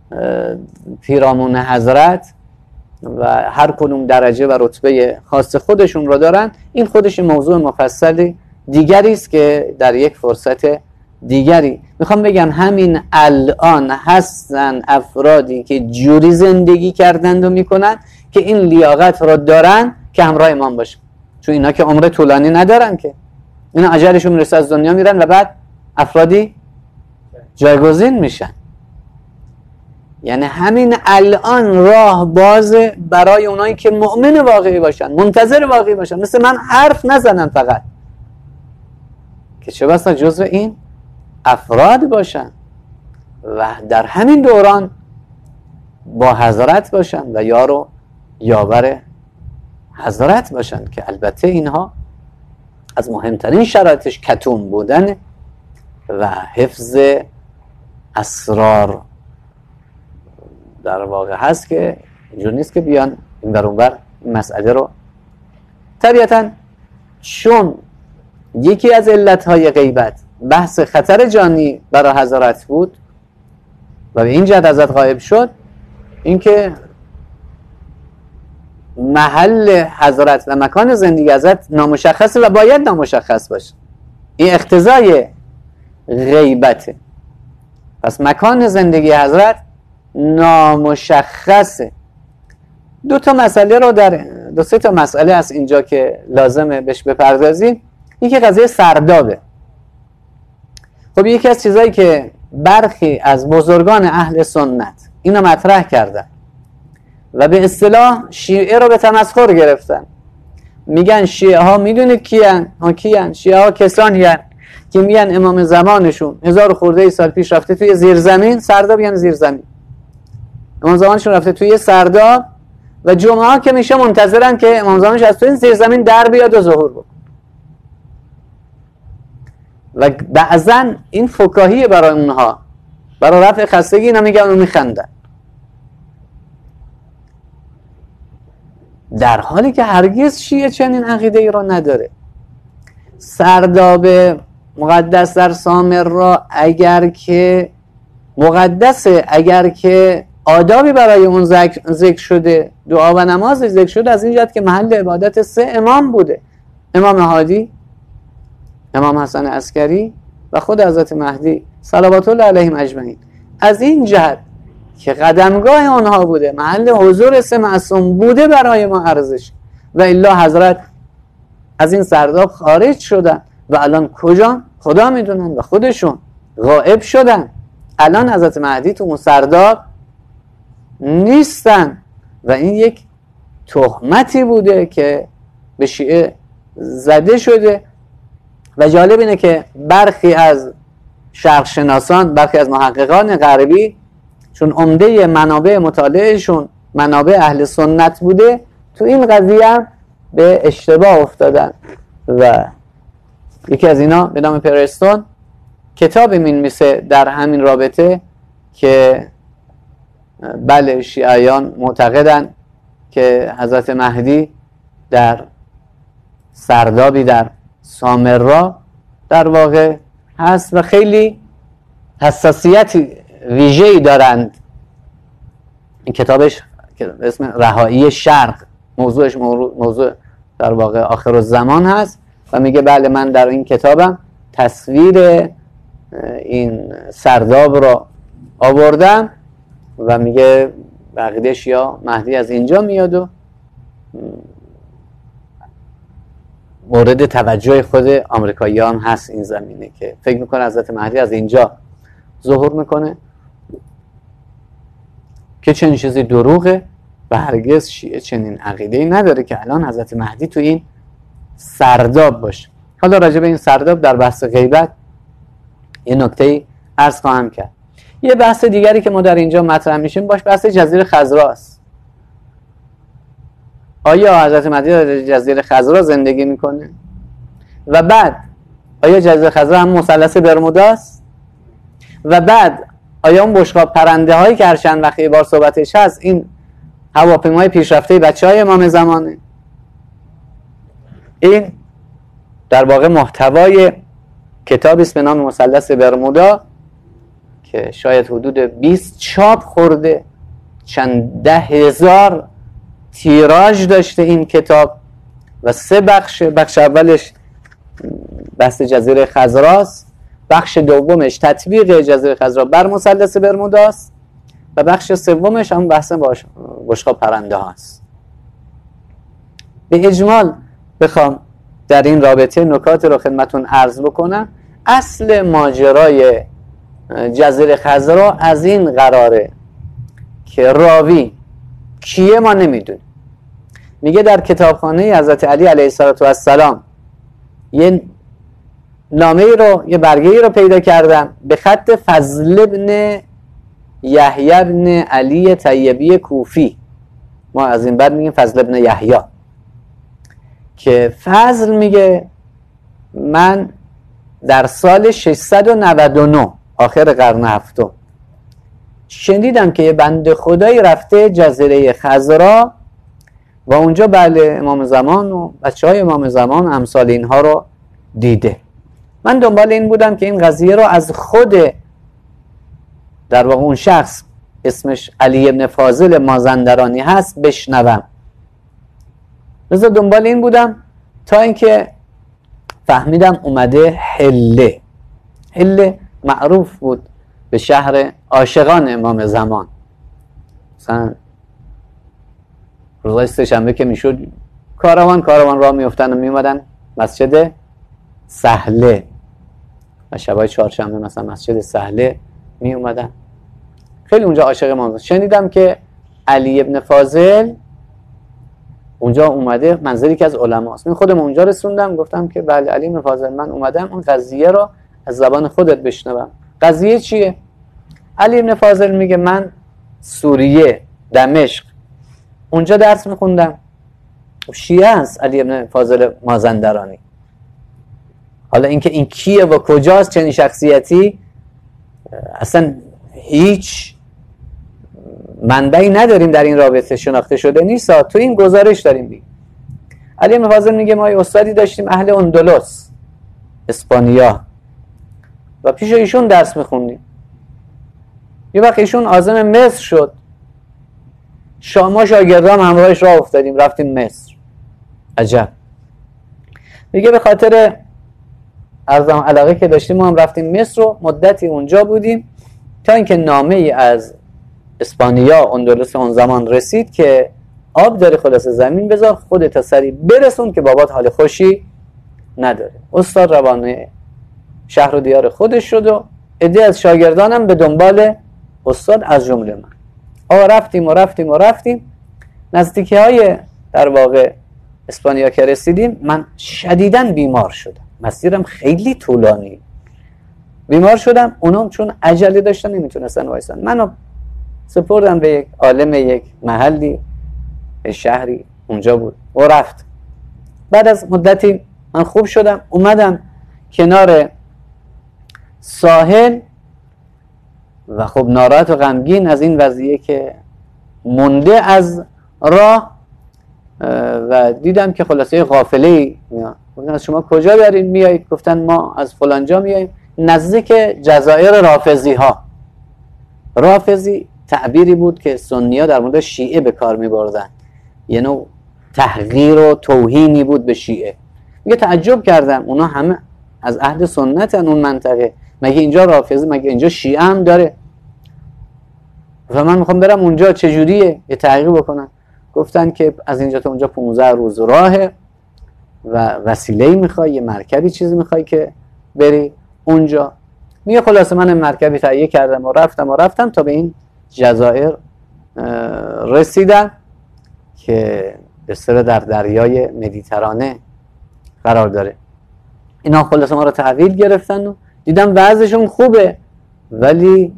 پیرامون حضرت و هر کدوم درجه و رتبه خاص خودشون رو دارن، این خودش موضوع مفصل دیگری است که در یک فرصت دیگری میخوام بگم. همین الان هستن افرادی که جوری زندگی کردند و میکنن که این لیاقت رو دارن که همراه امام باشن، چون اینا که عمر طولانی ندارن، که اینا اجلشون میرسه از دنیا میرن و بعد افرادی جایگزین میشن. یعنی همین الان راه بازه برای اونایی که مؤمن واقعی باشن، منتظر واقعی باشن، مثل من حرف نزنن فقط، که چه بسا جزو این افراد باشن و در همین دوران با حضرت باشن و یار و یاور حضرت باشن، که البته اینها از مهمترین شرایطش کتوم بودن و حفظ اسرار در واقع هست، که اینجور نیست که بیان این بر اون بر این مسئله رو. طبیعتا چون یکی از علتهای غیبت بحث خطر جانی برای حضرت بود و به این جهت حضرت غایب شد، اینکه محل حضرت و مکان زندگی حضرت نامشخصه و باید نامشخص باشه. این اقتضای غیبته. پس مکان زندگی حضرت نامشخصه. دو سه تا مسئله از اینجا که لازمه بهش بپردازیم. یکی قضیه سردابه. خب یکی از چیزایی که برخی از بزرگان اهل سنت اینو مطرح کردن و به اصطلاح شیعه رو به تمسخر گرفتن. میگن شیعه ها میدونید کیان؟ شیعه ها کسانی هستند که میگن امام زمانشون 1000 خورده سال پیش رفته توی زیرزمین. سرداب یعنی زیرزمین. امام زمانشون رفته توی سرداب و جمعه ها که میشه منتظرن که امام زمانش از توی زیرزمین در بیاد و ظهور بکنه. و بعضن این فکاهیه برای اونها، برای رفع خستگی اینا میگن و میخندن، در حالی که هرگز شیعه چنین عقیده ای را نداره. سرداب مقدس در سامرا اگر که مقدسه، اگر که آدابی برای اون ذکر شده، دعا و نماز ذکر شده، از این جهت که محل عبادت 3 امام بوده، امام هادی، امام حسن عسکری و خود حضرت مهدی صلوات الله علیهم اجمعین. از این جهت که قدمگاه آنها بوده، محل حضور 3 معصوم بوده، برای ما ارزش. و الا حضرت از این سرداب خارج شدن و الان کجا؟ خدا میدونن و خودشون غائب شدن. الان حضرت مهدی تو اون سرداب نیستن و این یک تهمتی بوده که به شیعه زده شده. و جالب اینه که برخی از شرق شناسان، برخی از محققان غربی، چون عمده منابع مطالعهشون منابع اهل سنت بوده، تو این قضیه هم به اشتباه افتادن و یکی از اینا به نام پرستون کتابی می‌نویسه در همین رابطه که بله شیعیان معتقدن که حضرت مهدی در سردابی در سامرا در واقع هست و خیلی حساسیت ویژه‌ای دارند. این کتابش که اسم رهایی شرق، موضوعش موضوع در واقع آخرالزمان هست و میگه بله من در این کتابم تصویر این سرداب را آوردم و میگه عقیده شیعه مهدی از اینجا میاد و مورد توجه خود آمریکایی‌ها هم هست این زمینه که فکر میکنه حضرت مهدی از اینجا ظهور میکنه که چنین چیزی دروغه و هرگز شیعه چنین عقیده‌ای نداره که الان حضرت مهدی تو این سرداب باشه. حالا راجع به این سرداب در بحث غیبت یه نکته‌ای عرض خواهم کرد. یه بحث دیگری که ما در اینجا مطرح میشیم باش بحث جزیره خضرا است. آیا حضرت مهدی در جزیره خضرا زندگی میکنه؟ و بعد آیا جزیره خضرا هم مثلث برمودا است؟ و بعد آیا اون بشقاب پرنده هایی که هر چند وقت یه بار صحبتش هست این هواپیمای پیشرفته بچهای امام زمانه؟ این در واقع محتوای کتابی است به نام مثلث برمودا که شاید حدود 20 چاپ خورده، چند 10,000 تیراژ داشته این کتاب و 3 بخش. بخش اولش بحث جزیره خضراست، بخش دومش تطبیق جزیره خضرا بر مثلث برموداست و بخش سومش هم بحث بشقاب پرنده هاست. به اجمال بخوام در این رابطه نکات رو خدمتون عرض بکنم. اصل ماجرای جزیره خضرا از این قراره که راوی کیه ما نمیدونیم. میگه در کتابخانه حضرت علی علیه السلام یه نامه رو، یه برگه رو پیدا کردم به خط فضل ابن یحیی ابن علی طیبی کوفی. ما از این بعد میگیم فضل ابن یحیی، که فضل میگه من در سال 699 آخر قرن هفتم شنیدم که یه بنده خدایی رفته جزیره خضرا و اونجا بله امام زمان و بچهای امام زمان و امثال اینها رو دیده. من دنبال این بودم که این قضیه رو از خود در واقع اون شخص اسمش علی ابن فاضل مازندرانی هست بشنوم لذا دنبال این بودم تا اینکه فهمیدم اومده حله. حله معروف بود به شهر عاشقان امام زمان. مثلا روزای سه‌شنبه که میشد کاروان راه میافتن و میومدن مسجد سهله و شبای چهارشنبه مثلا مسجد سهله میومدن. خیلی اونجا عاشق امام. شنیدم که علی ابن فاضل اونجا اومده، منزلی که از علماست. من خودم اونجا رسوندم، گفتم که بله علی ابن فاضل من اومدم اون قضیه رو از زبان خودت بشنوم. قضیه چیه؟ علی ابن فاضل میگه من سوریه دمشق اونجا درس میخوندم. شیعه است علی ابن فاضل مازندرانی. حالا اینکه این کیه و کجاست، چنین شخصیتی، اصلا هیچ منبعی نداریم در این رابطه، شناخته شده نیست. تو این گزارش داریم بگیم. علی ابن فاضل میگه ما استادی داشتیم اهل اندلس اسپانیا و پیش ایشون درس میخوندیم. یه وقت ایشون عازم مصر شد، ما شاگردان همراهش راه افتادیم رفتیم مصر. عجب. میگه به خاطر علاقه که داشتیم ما هم رفتیم مصر و مدتی اونجا بودیم تا اینکه نامه ای از اسپانیا اندلس اون زمان رسید که آب داره خلاص زمین بذار خودت سریع برسون که بابات حال خوشی نداره. استاد روانه شهر و دیار خودش شد و عده از شاگردانم به دنبال استاد از جمله من. رفتیم نزدیکی های در واقع اسپانیا که رسیدیم من شدیداً بیمار شدم. مسیرم خیلی طولانی بیمار شدم. اونام چون عجله داشتن نمیتونستن وایسن. منو سپردم به یک عالم یک محلی شهری اونجا بود و رفت. بعد از مدتی من خوب شدم، اومدم کنار ساحل و خب ناراحت و غمگین از این وضعیه که مونده از راه و دیدم که خلاصه قافله‌ای میاد. گفتن از شما کجا دارین میایید؟ گفتن ما از فلان جا میاییم، نزدیک جزایر رافضی ها. رافضی تعبیری بود که سنی‌ها در مورد شیعه به کار می‌بردن، یه نوع تحقیر و توهینی بود به شیعه. میگه تعجب کردم اونا همه از اهل سنتن اون منطقه، مگه اینجا رافضی، مگه اینجا شیعه هم داره؟ و من میخوام برم اونجا چجوریه یه تحقیق بکنم. گفتن که از اینجا تا اونجا 15 روز راهه و وسیله‌ای میخوای، یه مرکبی چیزی میخوای که بری اونجا. میگه خلاصه من مرکبی تهیه کردم و رفتم تا به این جزایر رسیدم که به اصطلاح در دریای مدیترانه قرار داره. اینا خلاصه ما رو تحویل گرفتن و دیدم وضعشون خوبه، ولی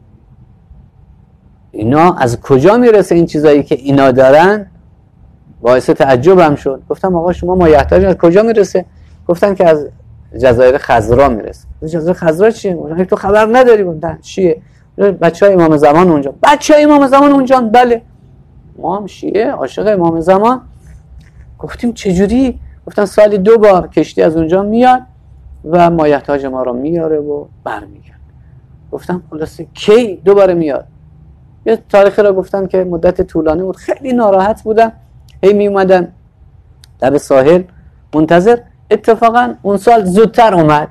اینا از کجا میرسه این چیزایی که اینا دارن؟ باعث تعجبم شد. گفتم آقا شما مایحتاج از کجا میرسه؟ گفتن که از جزایر خضرا میرسه. جزایر خضرا چیه؟ گفتن تو خبر نداری؟ گفتن چیه؟ بچهای امام زمان اونجا. بچهای امام زمان اونجا؟ بله. ما هم شیعه عاشق امام زمان. گفتیم چجوری؟ گفتن سالی 2 بار کشتی از اونجا میاد و مایحتاج ما رو میاره و برمیگرده. گفتم خلاصه کی دوباره میاد؟ یه تاریخی را گفتن که مدت طولانی بود. خیلی ناراحت بودم، هی می اومدن لب ساحل منتظر. اتفاقا اون سال زودتر اومد.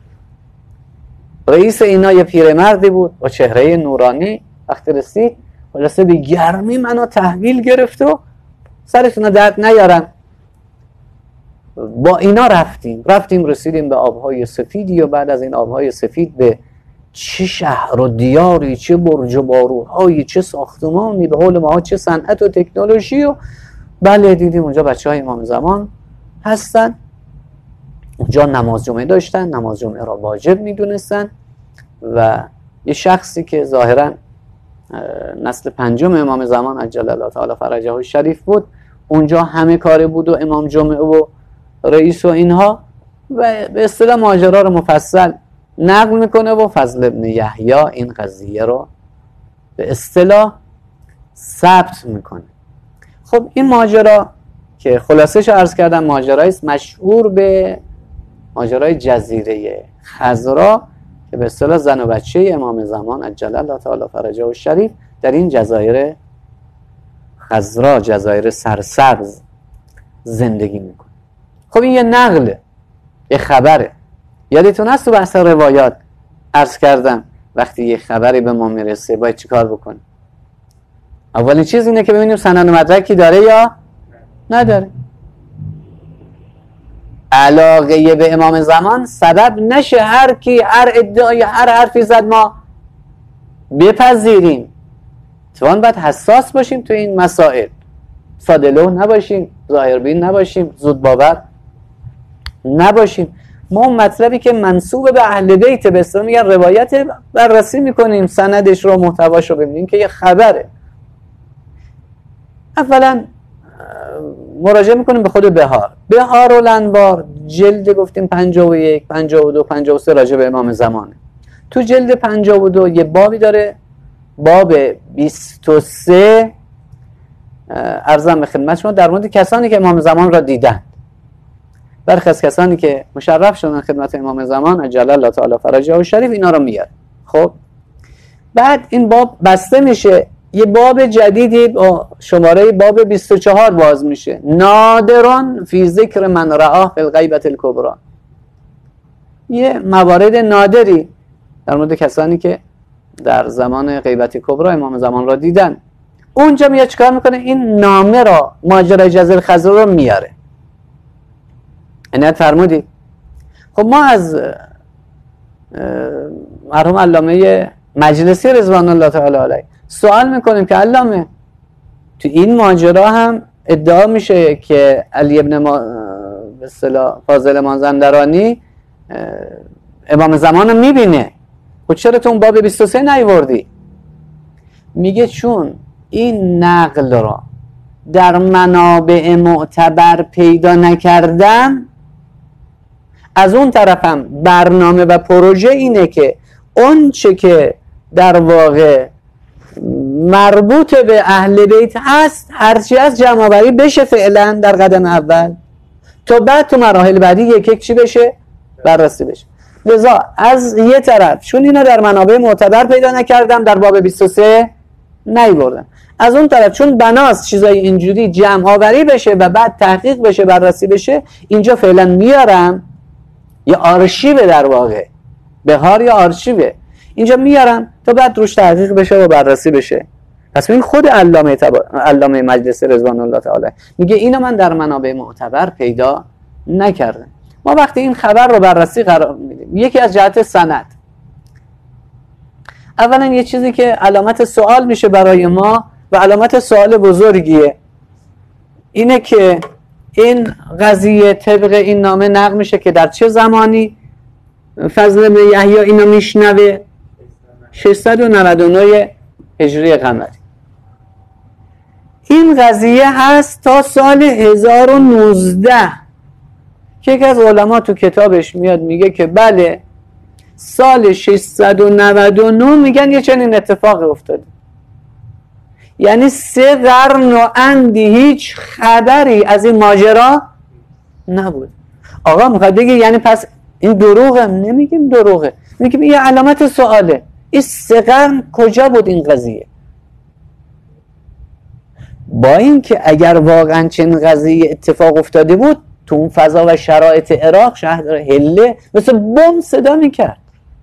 رئیس اینا یه پیرمردی بود با چهره نورانی. وقتی رسید خلاصه به گرمی منو تحویل گرفت و سرشون درد نیارم. با اینا رفتیم رسیدیم به آبهای سفیدی و بعد از این آبهای سفید به چه شهر و دیاری، چه برج و باروهایی، چه ساختمانی، به قول ما چه صنعت و تکنولوژی. و بله دیدیم اونجا بچهای امام زمان هستن. اونجا نماز جمعه داشتن، نماز جمعه را واجب میدونستن و یه شخصی که ظاهرا نسل 5 امام زمان عجل الله تعالی فرجه الشریف بود اونجا همه کاره بود و امام جمعه و رئیس و اینها، و به اصطلاح ماجرا رو مفصل نقل میکنه و فضل ابن یحیی این قضیه رو به اصطلاح ثبت میکنه. خب این ماجرا که خلاصش عرض کردم ماجرایی است مشهور به ماجرای جزیره خضرا که به اصطلاح زن و بچه امام زمان عجل الله تعالی فرجه الشریف در این جزایر خضرا، جزایر سرسبز زندگی میکنه. خب این یه نقله، یه خبره. یادتون هست تو بحث روایات عرض کردم وقتی یه خبری به ما میرسه باید چی کار بکنیم؟ اولین چیز اینه که ببینیم سند و مدرکی داره یا نداره. علاقه به امام زمان سبب نشه هر کی هر ادعای هر حرفی زد ما بپذیریم. اتفاقاً باید حساس باشیم تو این مسائل، ساده لوح نباشیم، ظاهربین نباشیم، زود باور نباشیم. ما اون مطلبی که منسوب به اهل بیت به اصطلاح میگن روایت بررسی میکنیم، سندش رو محتواش رو ببینیم که یه خبره. اولا مراجعه میکنیم به خود بهارالانوار جلد گفتیم 51 52 53 راجع به امام زمانه. تو جلد 52 یه بابی داره، باب 23 عرضم به خدمت شما در مورد کسانی که امام زمان را دیدند. برخی از کسانی که مشرف شدن خدمت امام زمان عجل الله تعالی فرجه شریف اینا رو میاد. خب بعد این باب بسته میشه، یه باب جدیدی با شماره باب 24 باز میشه، نادران فی ذکر من رآه فی الغیبة الکبری. یه موارد نادری در مورد کسانی که در زمان غیبت کبری امام زمان را دیدن. اونجا میاد چیکار میکنه؟ این نامه را ماجرای جزر خضر رو میاره. عنایت فرمودید. خب ما از مرحوم علامه مجلسی رضوان الله تعالی علیه سوال میکنیم که علامه تو این ماجرا هم ادعا میشه که علی ابن به اصطلاح فاضل مازندرانی امام زمان رو میبینه، خب چرا تو اون باب 23 نیوردی؟ میگه چون این نقل را در منابع معتبر پیدا نکردم، از اون طرفم برنامه و پروژه اینه که اون چه که در واقع مربوط به اهل بیت هست هرچی از جمع‌آوری بشه فعلا در قدم اول تا بعد تو مراحل بعدی یک یک چی بشه؟ بررسی بشه. لذا از یه طرف چون اینا در منابع معتبر پیدا نکردم در باب 23 نیوردم، از اون طرف چون بناست چیزای اینجوری جمع آوری بشه و بعد تحقیق بشه بررسی بشه، اینجا فعلا میارم یه آرشیو، در واقع بهار یا آرشیوه، اینجا میارم تا بعد روش تحقیق بشه و بررسی بشه. پس این خود علامه مجلسی رضوان الله تعالی میگه اینو من در منابع معتبر پیدا نکردم. ما وقتی این خبر رو بررسی قرار میدیم، یکی از جهت سند، اولا یه چیزی که علامت سوال میشه برای ما و علامت سوال بزرگیه اینه که این قضیه طبق این نامه نقل میشه که در چه زمانی فضل بن یحیی اینو میشنوه؟ 699 هجری قمری. این قضیه هست تا سال 1019 که یکی از علما تو کتابش میاد میگه که بله سال 699 میگن یه چنین اتفاق افتاده. یعنی 3 قرن و اندی هیچ خبری از این ماجرا نبود. آقا میخواد بگه یعنی پس این دروغه؟ نمیگیم دروغه، میگیم این علامت سواله. این 3 قرن کجا بود این قضیه؟ با اینکه اگر واقعا چنین قضیه اتفاق افتاده بود تو اون فضا و شرایط عراق شهر هله مثل بم صدا میکرد.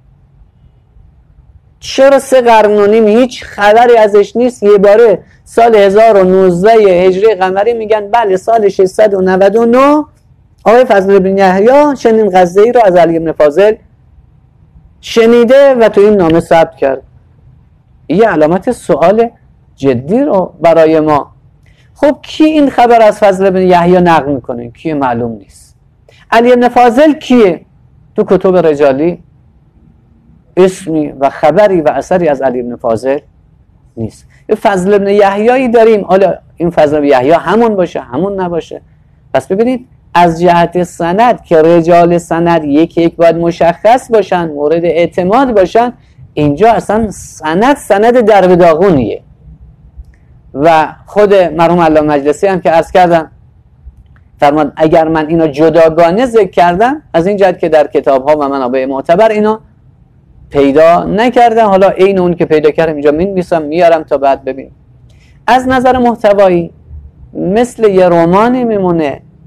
چرا 3 قرن و نیم هیچ خبری ازش نیست؟ یه باره سال 1019 هجری قمری میگن بله سال 699 آقای فضل بن یحیی چنین قضیه‌ای رو از علی بن فاضل شنیده و تو این نامه ثبت کرد. یه علامت سوال جدی رو برای ما. خب کی این خبر از فضل بن یحیی نقل میکنه؟ کیه؟ معلوم نیست. علی بن فاضل کیه؟ تو کتب رجالی اسمی و خبری و اثری از علی بن فاضل نیست. یه فضل بن یحیی داریم، حالا این فضل بن یحیی همون باشه همون نباشه. پس ببینید از جهت سند که رجال سند یک باید مشخص باشن، مورد اعتماد باشن، اینجا اصلا سند در به داغونیه. و خود مرحوم علامه مجلسی هم که عرض کردم فرمان اگر من اینا جداگانه ذکر کردم از این جهت که در کتاب ها و منابع معتبر اینا پیدا نکردم، حالا این اون که پیدا کردم اینجا میارم تا بعد ببین. از نظر محتوایی مثل یه رمانی میمونه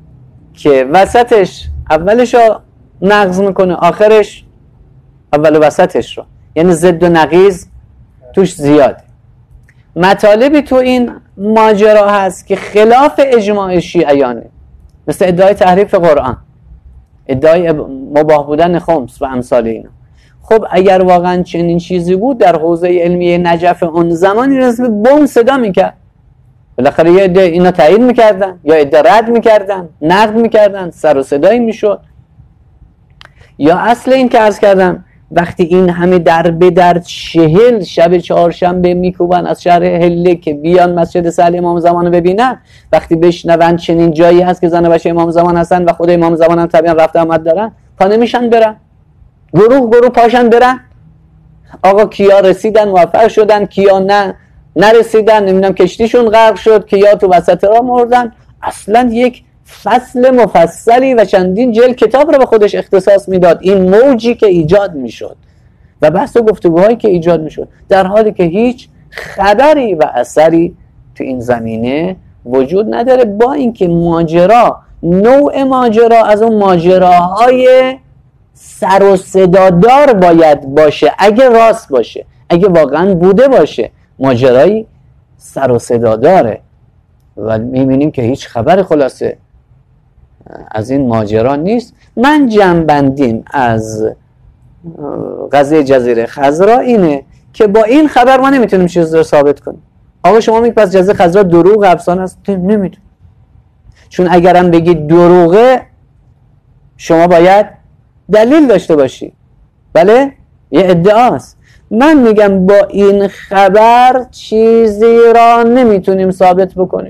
که وسطش اولش رو نقض میکنه، آخرش اول و وسطش رو، یعنی ضد و نقیض توش زیاده. مطالبی تو این ماجرا هست که خلاف اجماع شیعیانه، مثل ادعای تحریف قرآن، ادعای مباح بودن خمس و امثال اینا. خب اگر واقعا چنین چیزی بود در حوزه علمی نجف اون زمانی رسم بم صدا میکرد، بالاخره یه عده اینا تایید میکردن یا عده رد میکردن، نقد میکردن، سر و صدایی میشد. یا اصل این که عرض کردم وقتی این همه در به در 40 شب چهارشنبه میکوبن از شهر هله که بیان مسجد سهل امام زمان رو ببینن، وقتی بشنون چنین جایی هست که زن و بچه امام زمان هستن و خود امام زمان هم طبعا رفت آمد دارن، پا نمیشن برن، گروه پاشن برن. آقا کیا رسیدن موفق شدن، کیا نرسیدن، نمیدونم کشتیشون غرق شد، کیا تو وسط راه مردن. اصلا یک فصل مفصلی و چندین جلد کتاب رو به خودش اختصاص میداد این موجی که ایجاد میشد و بحث و گفتگوهایی که ایجاد میشد، در حالی که هیچ خبری و اثری تو این زمینه وجود نداره. با اینکه ماجرا، نوع ماجرا از اون ماجراهای سر و صدادار باید باشه، اگه راست باشه، اگه واقعا بوده باشه، ماجرایی سر و صداداره و میبینیم که هیچ خبر خلاصه از این ماجرا نیست. من جمع‌بندیم از قضیه جزیره خضرا اینه که با این خبر ما نمیتونیم چیز رو ثابت کنیم. آقا شما میگید پس جزیره خضرا دروغ افسانه است، نمیدونم، چون اگرم بگید دروغه شما باید دلیل داشته باشی. بله یه ادعاست. من میگم با این خبر چیزی را نمیتونیم ثابت بکنیم.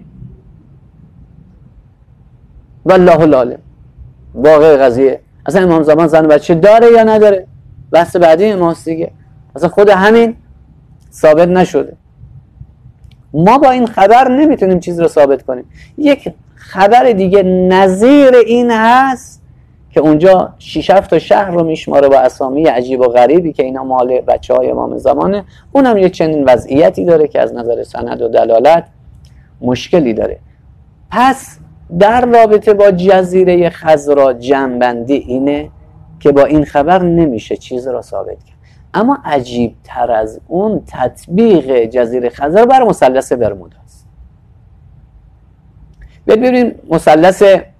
والله العالم. واقع قضیه اصلا امام زمان زن و بچه داره یا نداره بحث بعدی ماست دیگه، اصلا خود همین ثابت نشده. ما با این خبر نمیتونیم چیز رو ثابت کنیم. یک خبر دیگه نظیر این هست که اونجا 6-7 تا شهر رو میشماره با اسامی عجیب و غریبی که اینا مال بچهای امام زمانه. اونم یک چنین وضعیتی داره که از نظر سند و دلالت مشکلی داره. پس در رابطه با جزیره خضرا جمع‌بندی اینه که با این خبر نمیشه چیز را ثابت کرد. اما عجیب تر از اون تطبیق جزیره خضرا بر مثلث برمودا است. ببینیم مثلث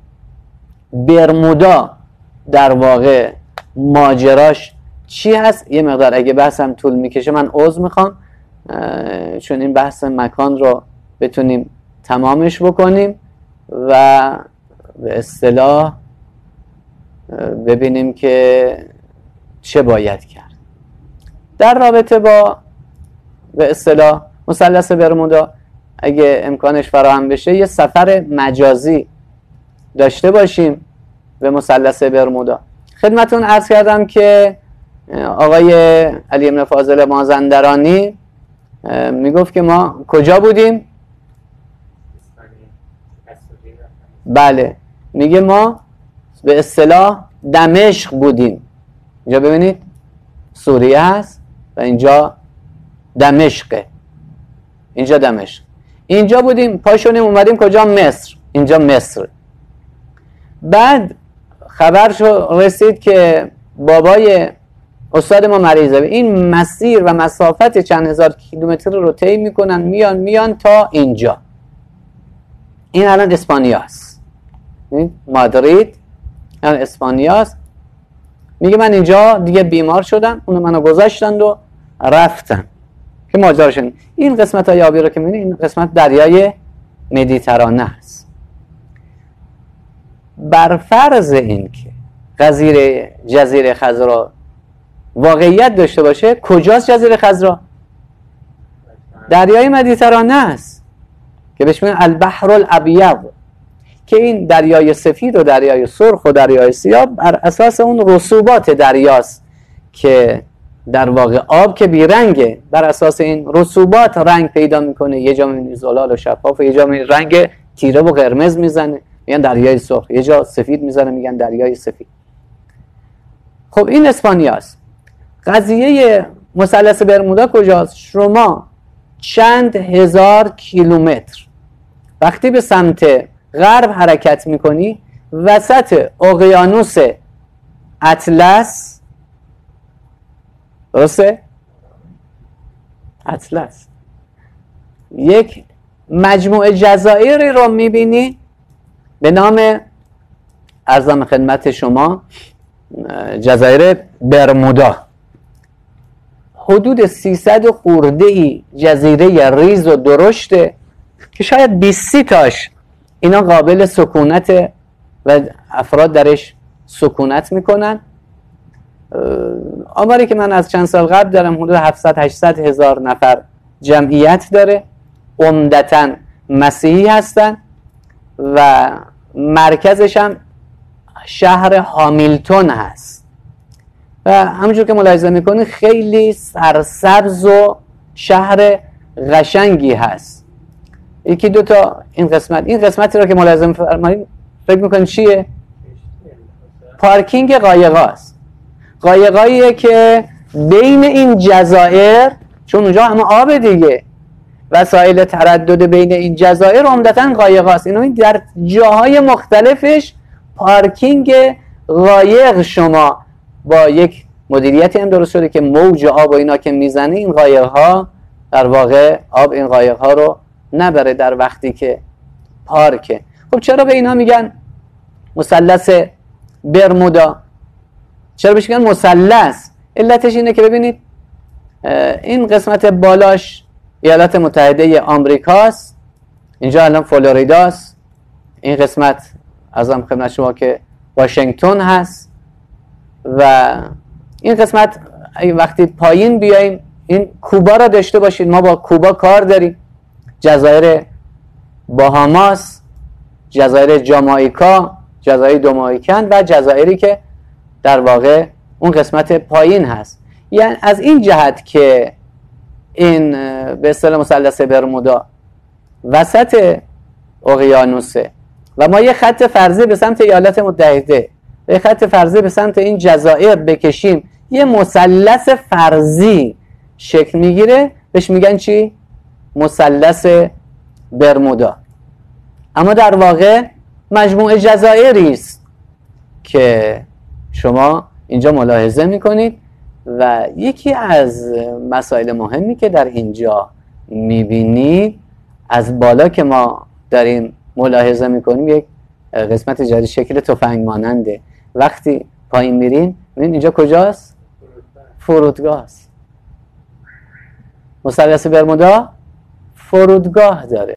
برمودا در واقع ماجراش چی هست. یه مقدار اگه بحثم طول میکشه من عذر میخوام، چون این بحث مکان رو بتونیم تمامش بکنیم و به اصطلاح ببینیم که چه باید کرد در رابطه با به اصطلاح مثلث برمودا. اگه امکانش فراهم بشه یه سفر مجازی داشته باشیم به مثلث برمودا. خدمتون عرض کردم که آقای علی بن فاضل مازندرانی میگفت که ما کجا بودیم؟ بله، میگه ما به اصطلاح دمشق بودیم. اینجا ببینید سوریه هست و اینجا دمشقه، اینجا دمشق. اینجا بودیم، پاشونیم اومدیم کجا؟ مصر. اینجا مصر. بعد خبر رسید که بابای استاد ما مریضه. این مسیر و مسافت چند هزار کیلومتر رو طی میکنن، میان تا اینجا. این الان اسپانیاست، مادرید الان اسپانیاست. میگه من اینجا دیگه بیمار شدم، اونو منو گذاشتند و رفتن که ماجراشون. این قسمت های آبی رو که میبینید این قسمت دریای مدیترانه است. بر فرض این که جزیره خضرا واقعیت داشته باشه، کجاست جزیره خضرا؟ دریای مدیترانه است که بهش میگن البحر الابیض، که این دریای سفید و دریای سرخ و دریای سیاه بر اساس اون رسوبات دریاست که در واقع آب که بیرنگه، بر اساس این رسوبات رنگ پیدا میکنه. یه جا میبینی زلال و شفاف، یه جا میبینی رنگ تیره و قرمز میزنه میگن دریای سرخ، یه جا سفید میزنه میگن دریای سفید. خب این اسپانیاست. قضیه مثلث برمودا کجاست؟ شما چند هزار کیلومتر وقتی به سمت غرب حرکت میکنی وسط اقیانوس اطلس، درسته؟ اطلس یک مجموعه جزایری رو میبینی به نام، عرضم خدمت شما، جزایر برمودا. حدود 300 خورده ای جزیره ریز و درشته که شاید 20 تاش اینا قابل سکونت و افراد درش سکونت میکنن. آماری که من از چند سال قبل دارم حدود 700-800 هزار نفر جمعیت داره، عمدتاً مسیحی هستن و مرکزش هم شهر هامیلتون هست و همونجور که ملاحظه میکنی خیلی سرسبز و شهر قشنگی هست. یکی دو تا این قسمتی رو که ملاحظه میفرمایید فکر میکنید چیه؟ پارکینگ قایقاست. قایقاییه که بین این جزایر، چون اونجا همه آب دیگه، وسایل تردد بین این جزایر عمدتاً قایقاست. اینو در جاهای مختلفش پارکینگ قایق شما با یک مدیریتی هم درست شده که موج آب و اینا که میزنه این قایق‌ها در واقع آب این قایق‌ها رو نبره در وقتی که پارکه. خب چرا به اینا میگن مثلث برمودا؟ چرا بهش میگن مثلث؟ علتش اینه که ببینید این قسمت بالاش ایالات متحده آمریکاست، اینجا الان فلوریداست، این قسمت ازم خدمت شما که واشنگتن هست و این قسمت وقتی پایین بیایم این کوبا را داشته باشید. ما با کوبا کار داریم، جزایر باهاماس، جزایر جامائیکا، جزایر دومینیکن و جزایری که در واقع اون قسمت پایین هست. یعنی از این جهت که این به اصطلاح مثلث برمودا وسط اقیانوسه و ما یه خط فرضی به سمت ایالات متحده، یه خط فرضی به سمت این جزایر بکشیم، یه مثلث فرضی شکل میگیره، بهش میگن چی؟ مثلث برمودا. اما در واقع مجموعه جزایری است که شما اینجا ملاحظه میکنید و یکی از مسائل مهمی که در اینجا میبینید از بالا که ما داریم ملاحظه میکنیم یک قسمت جدید شکل تفنگ ماننده. وقتی پایین میریم ببین اینجا کجاست؟ فرودگاه است. مثلث برمودا فرودگاه داره.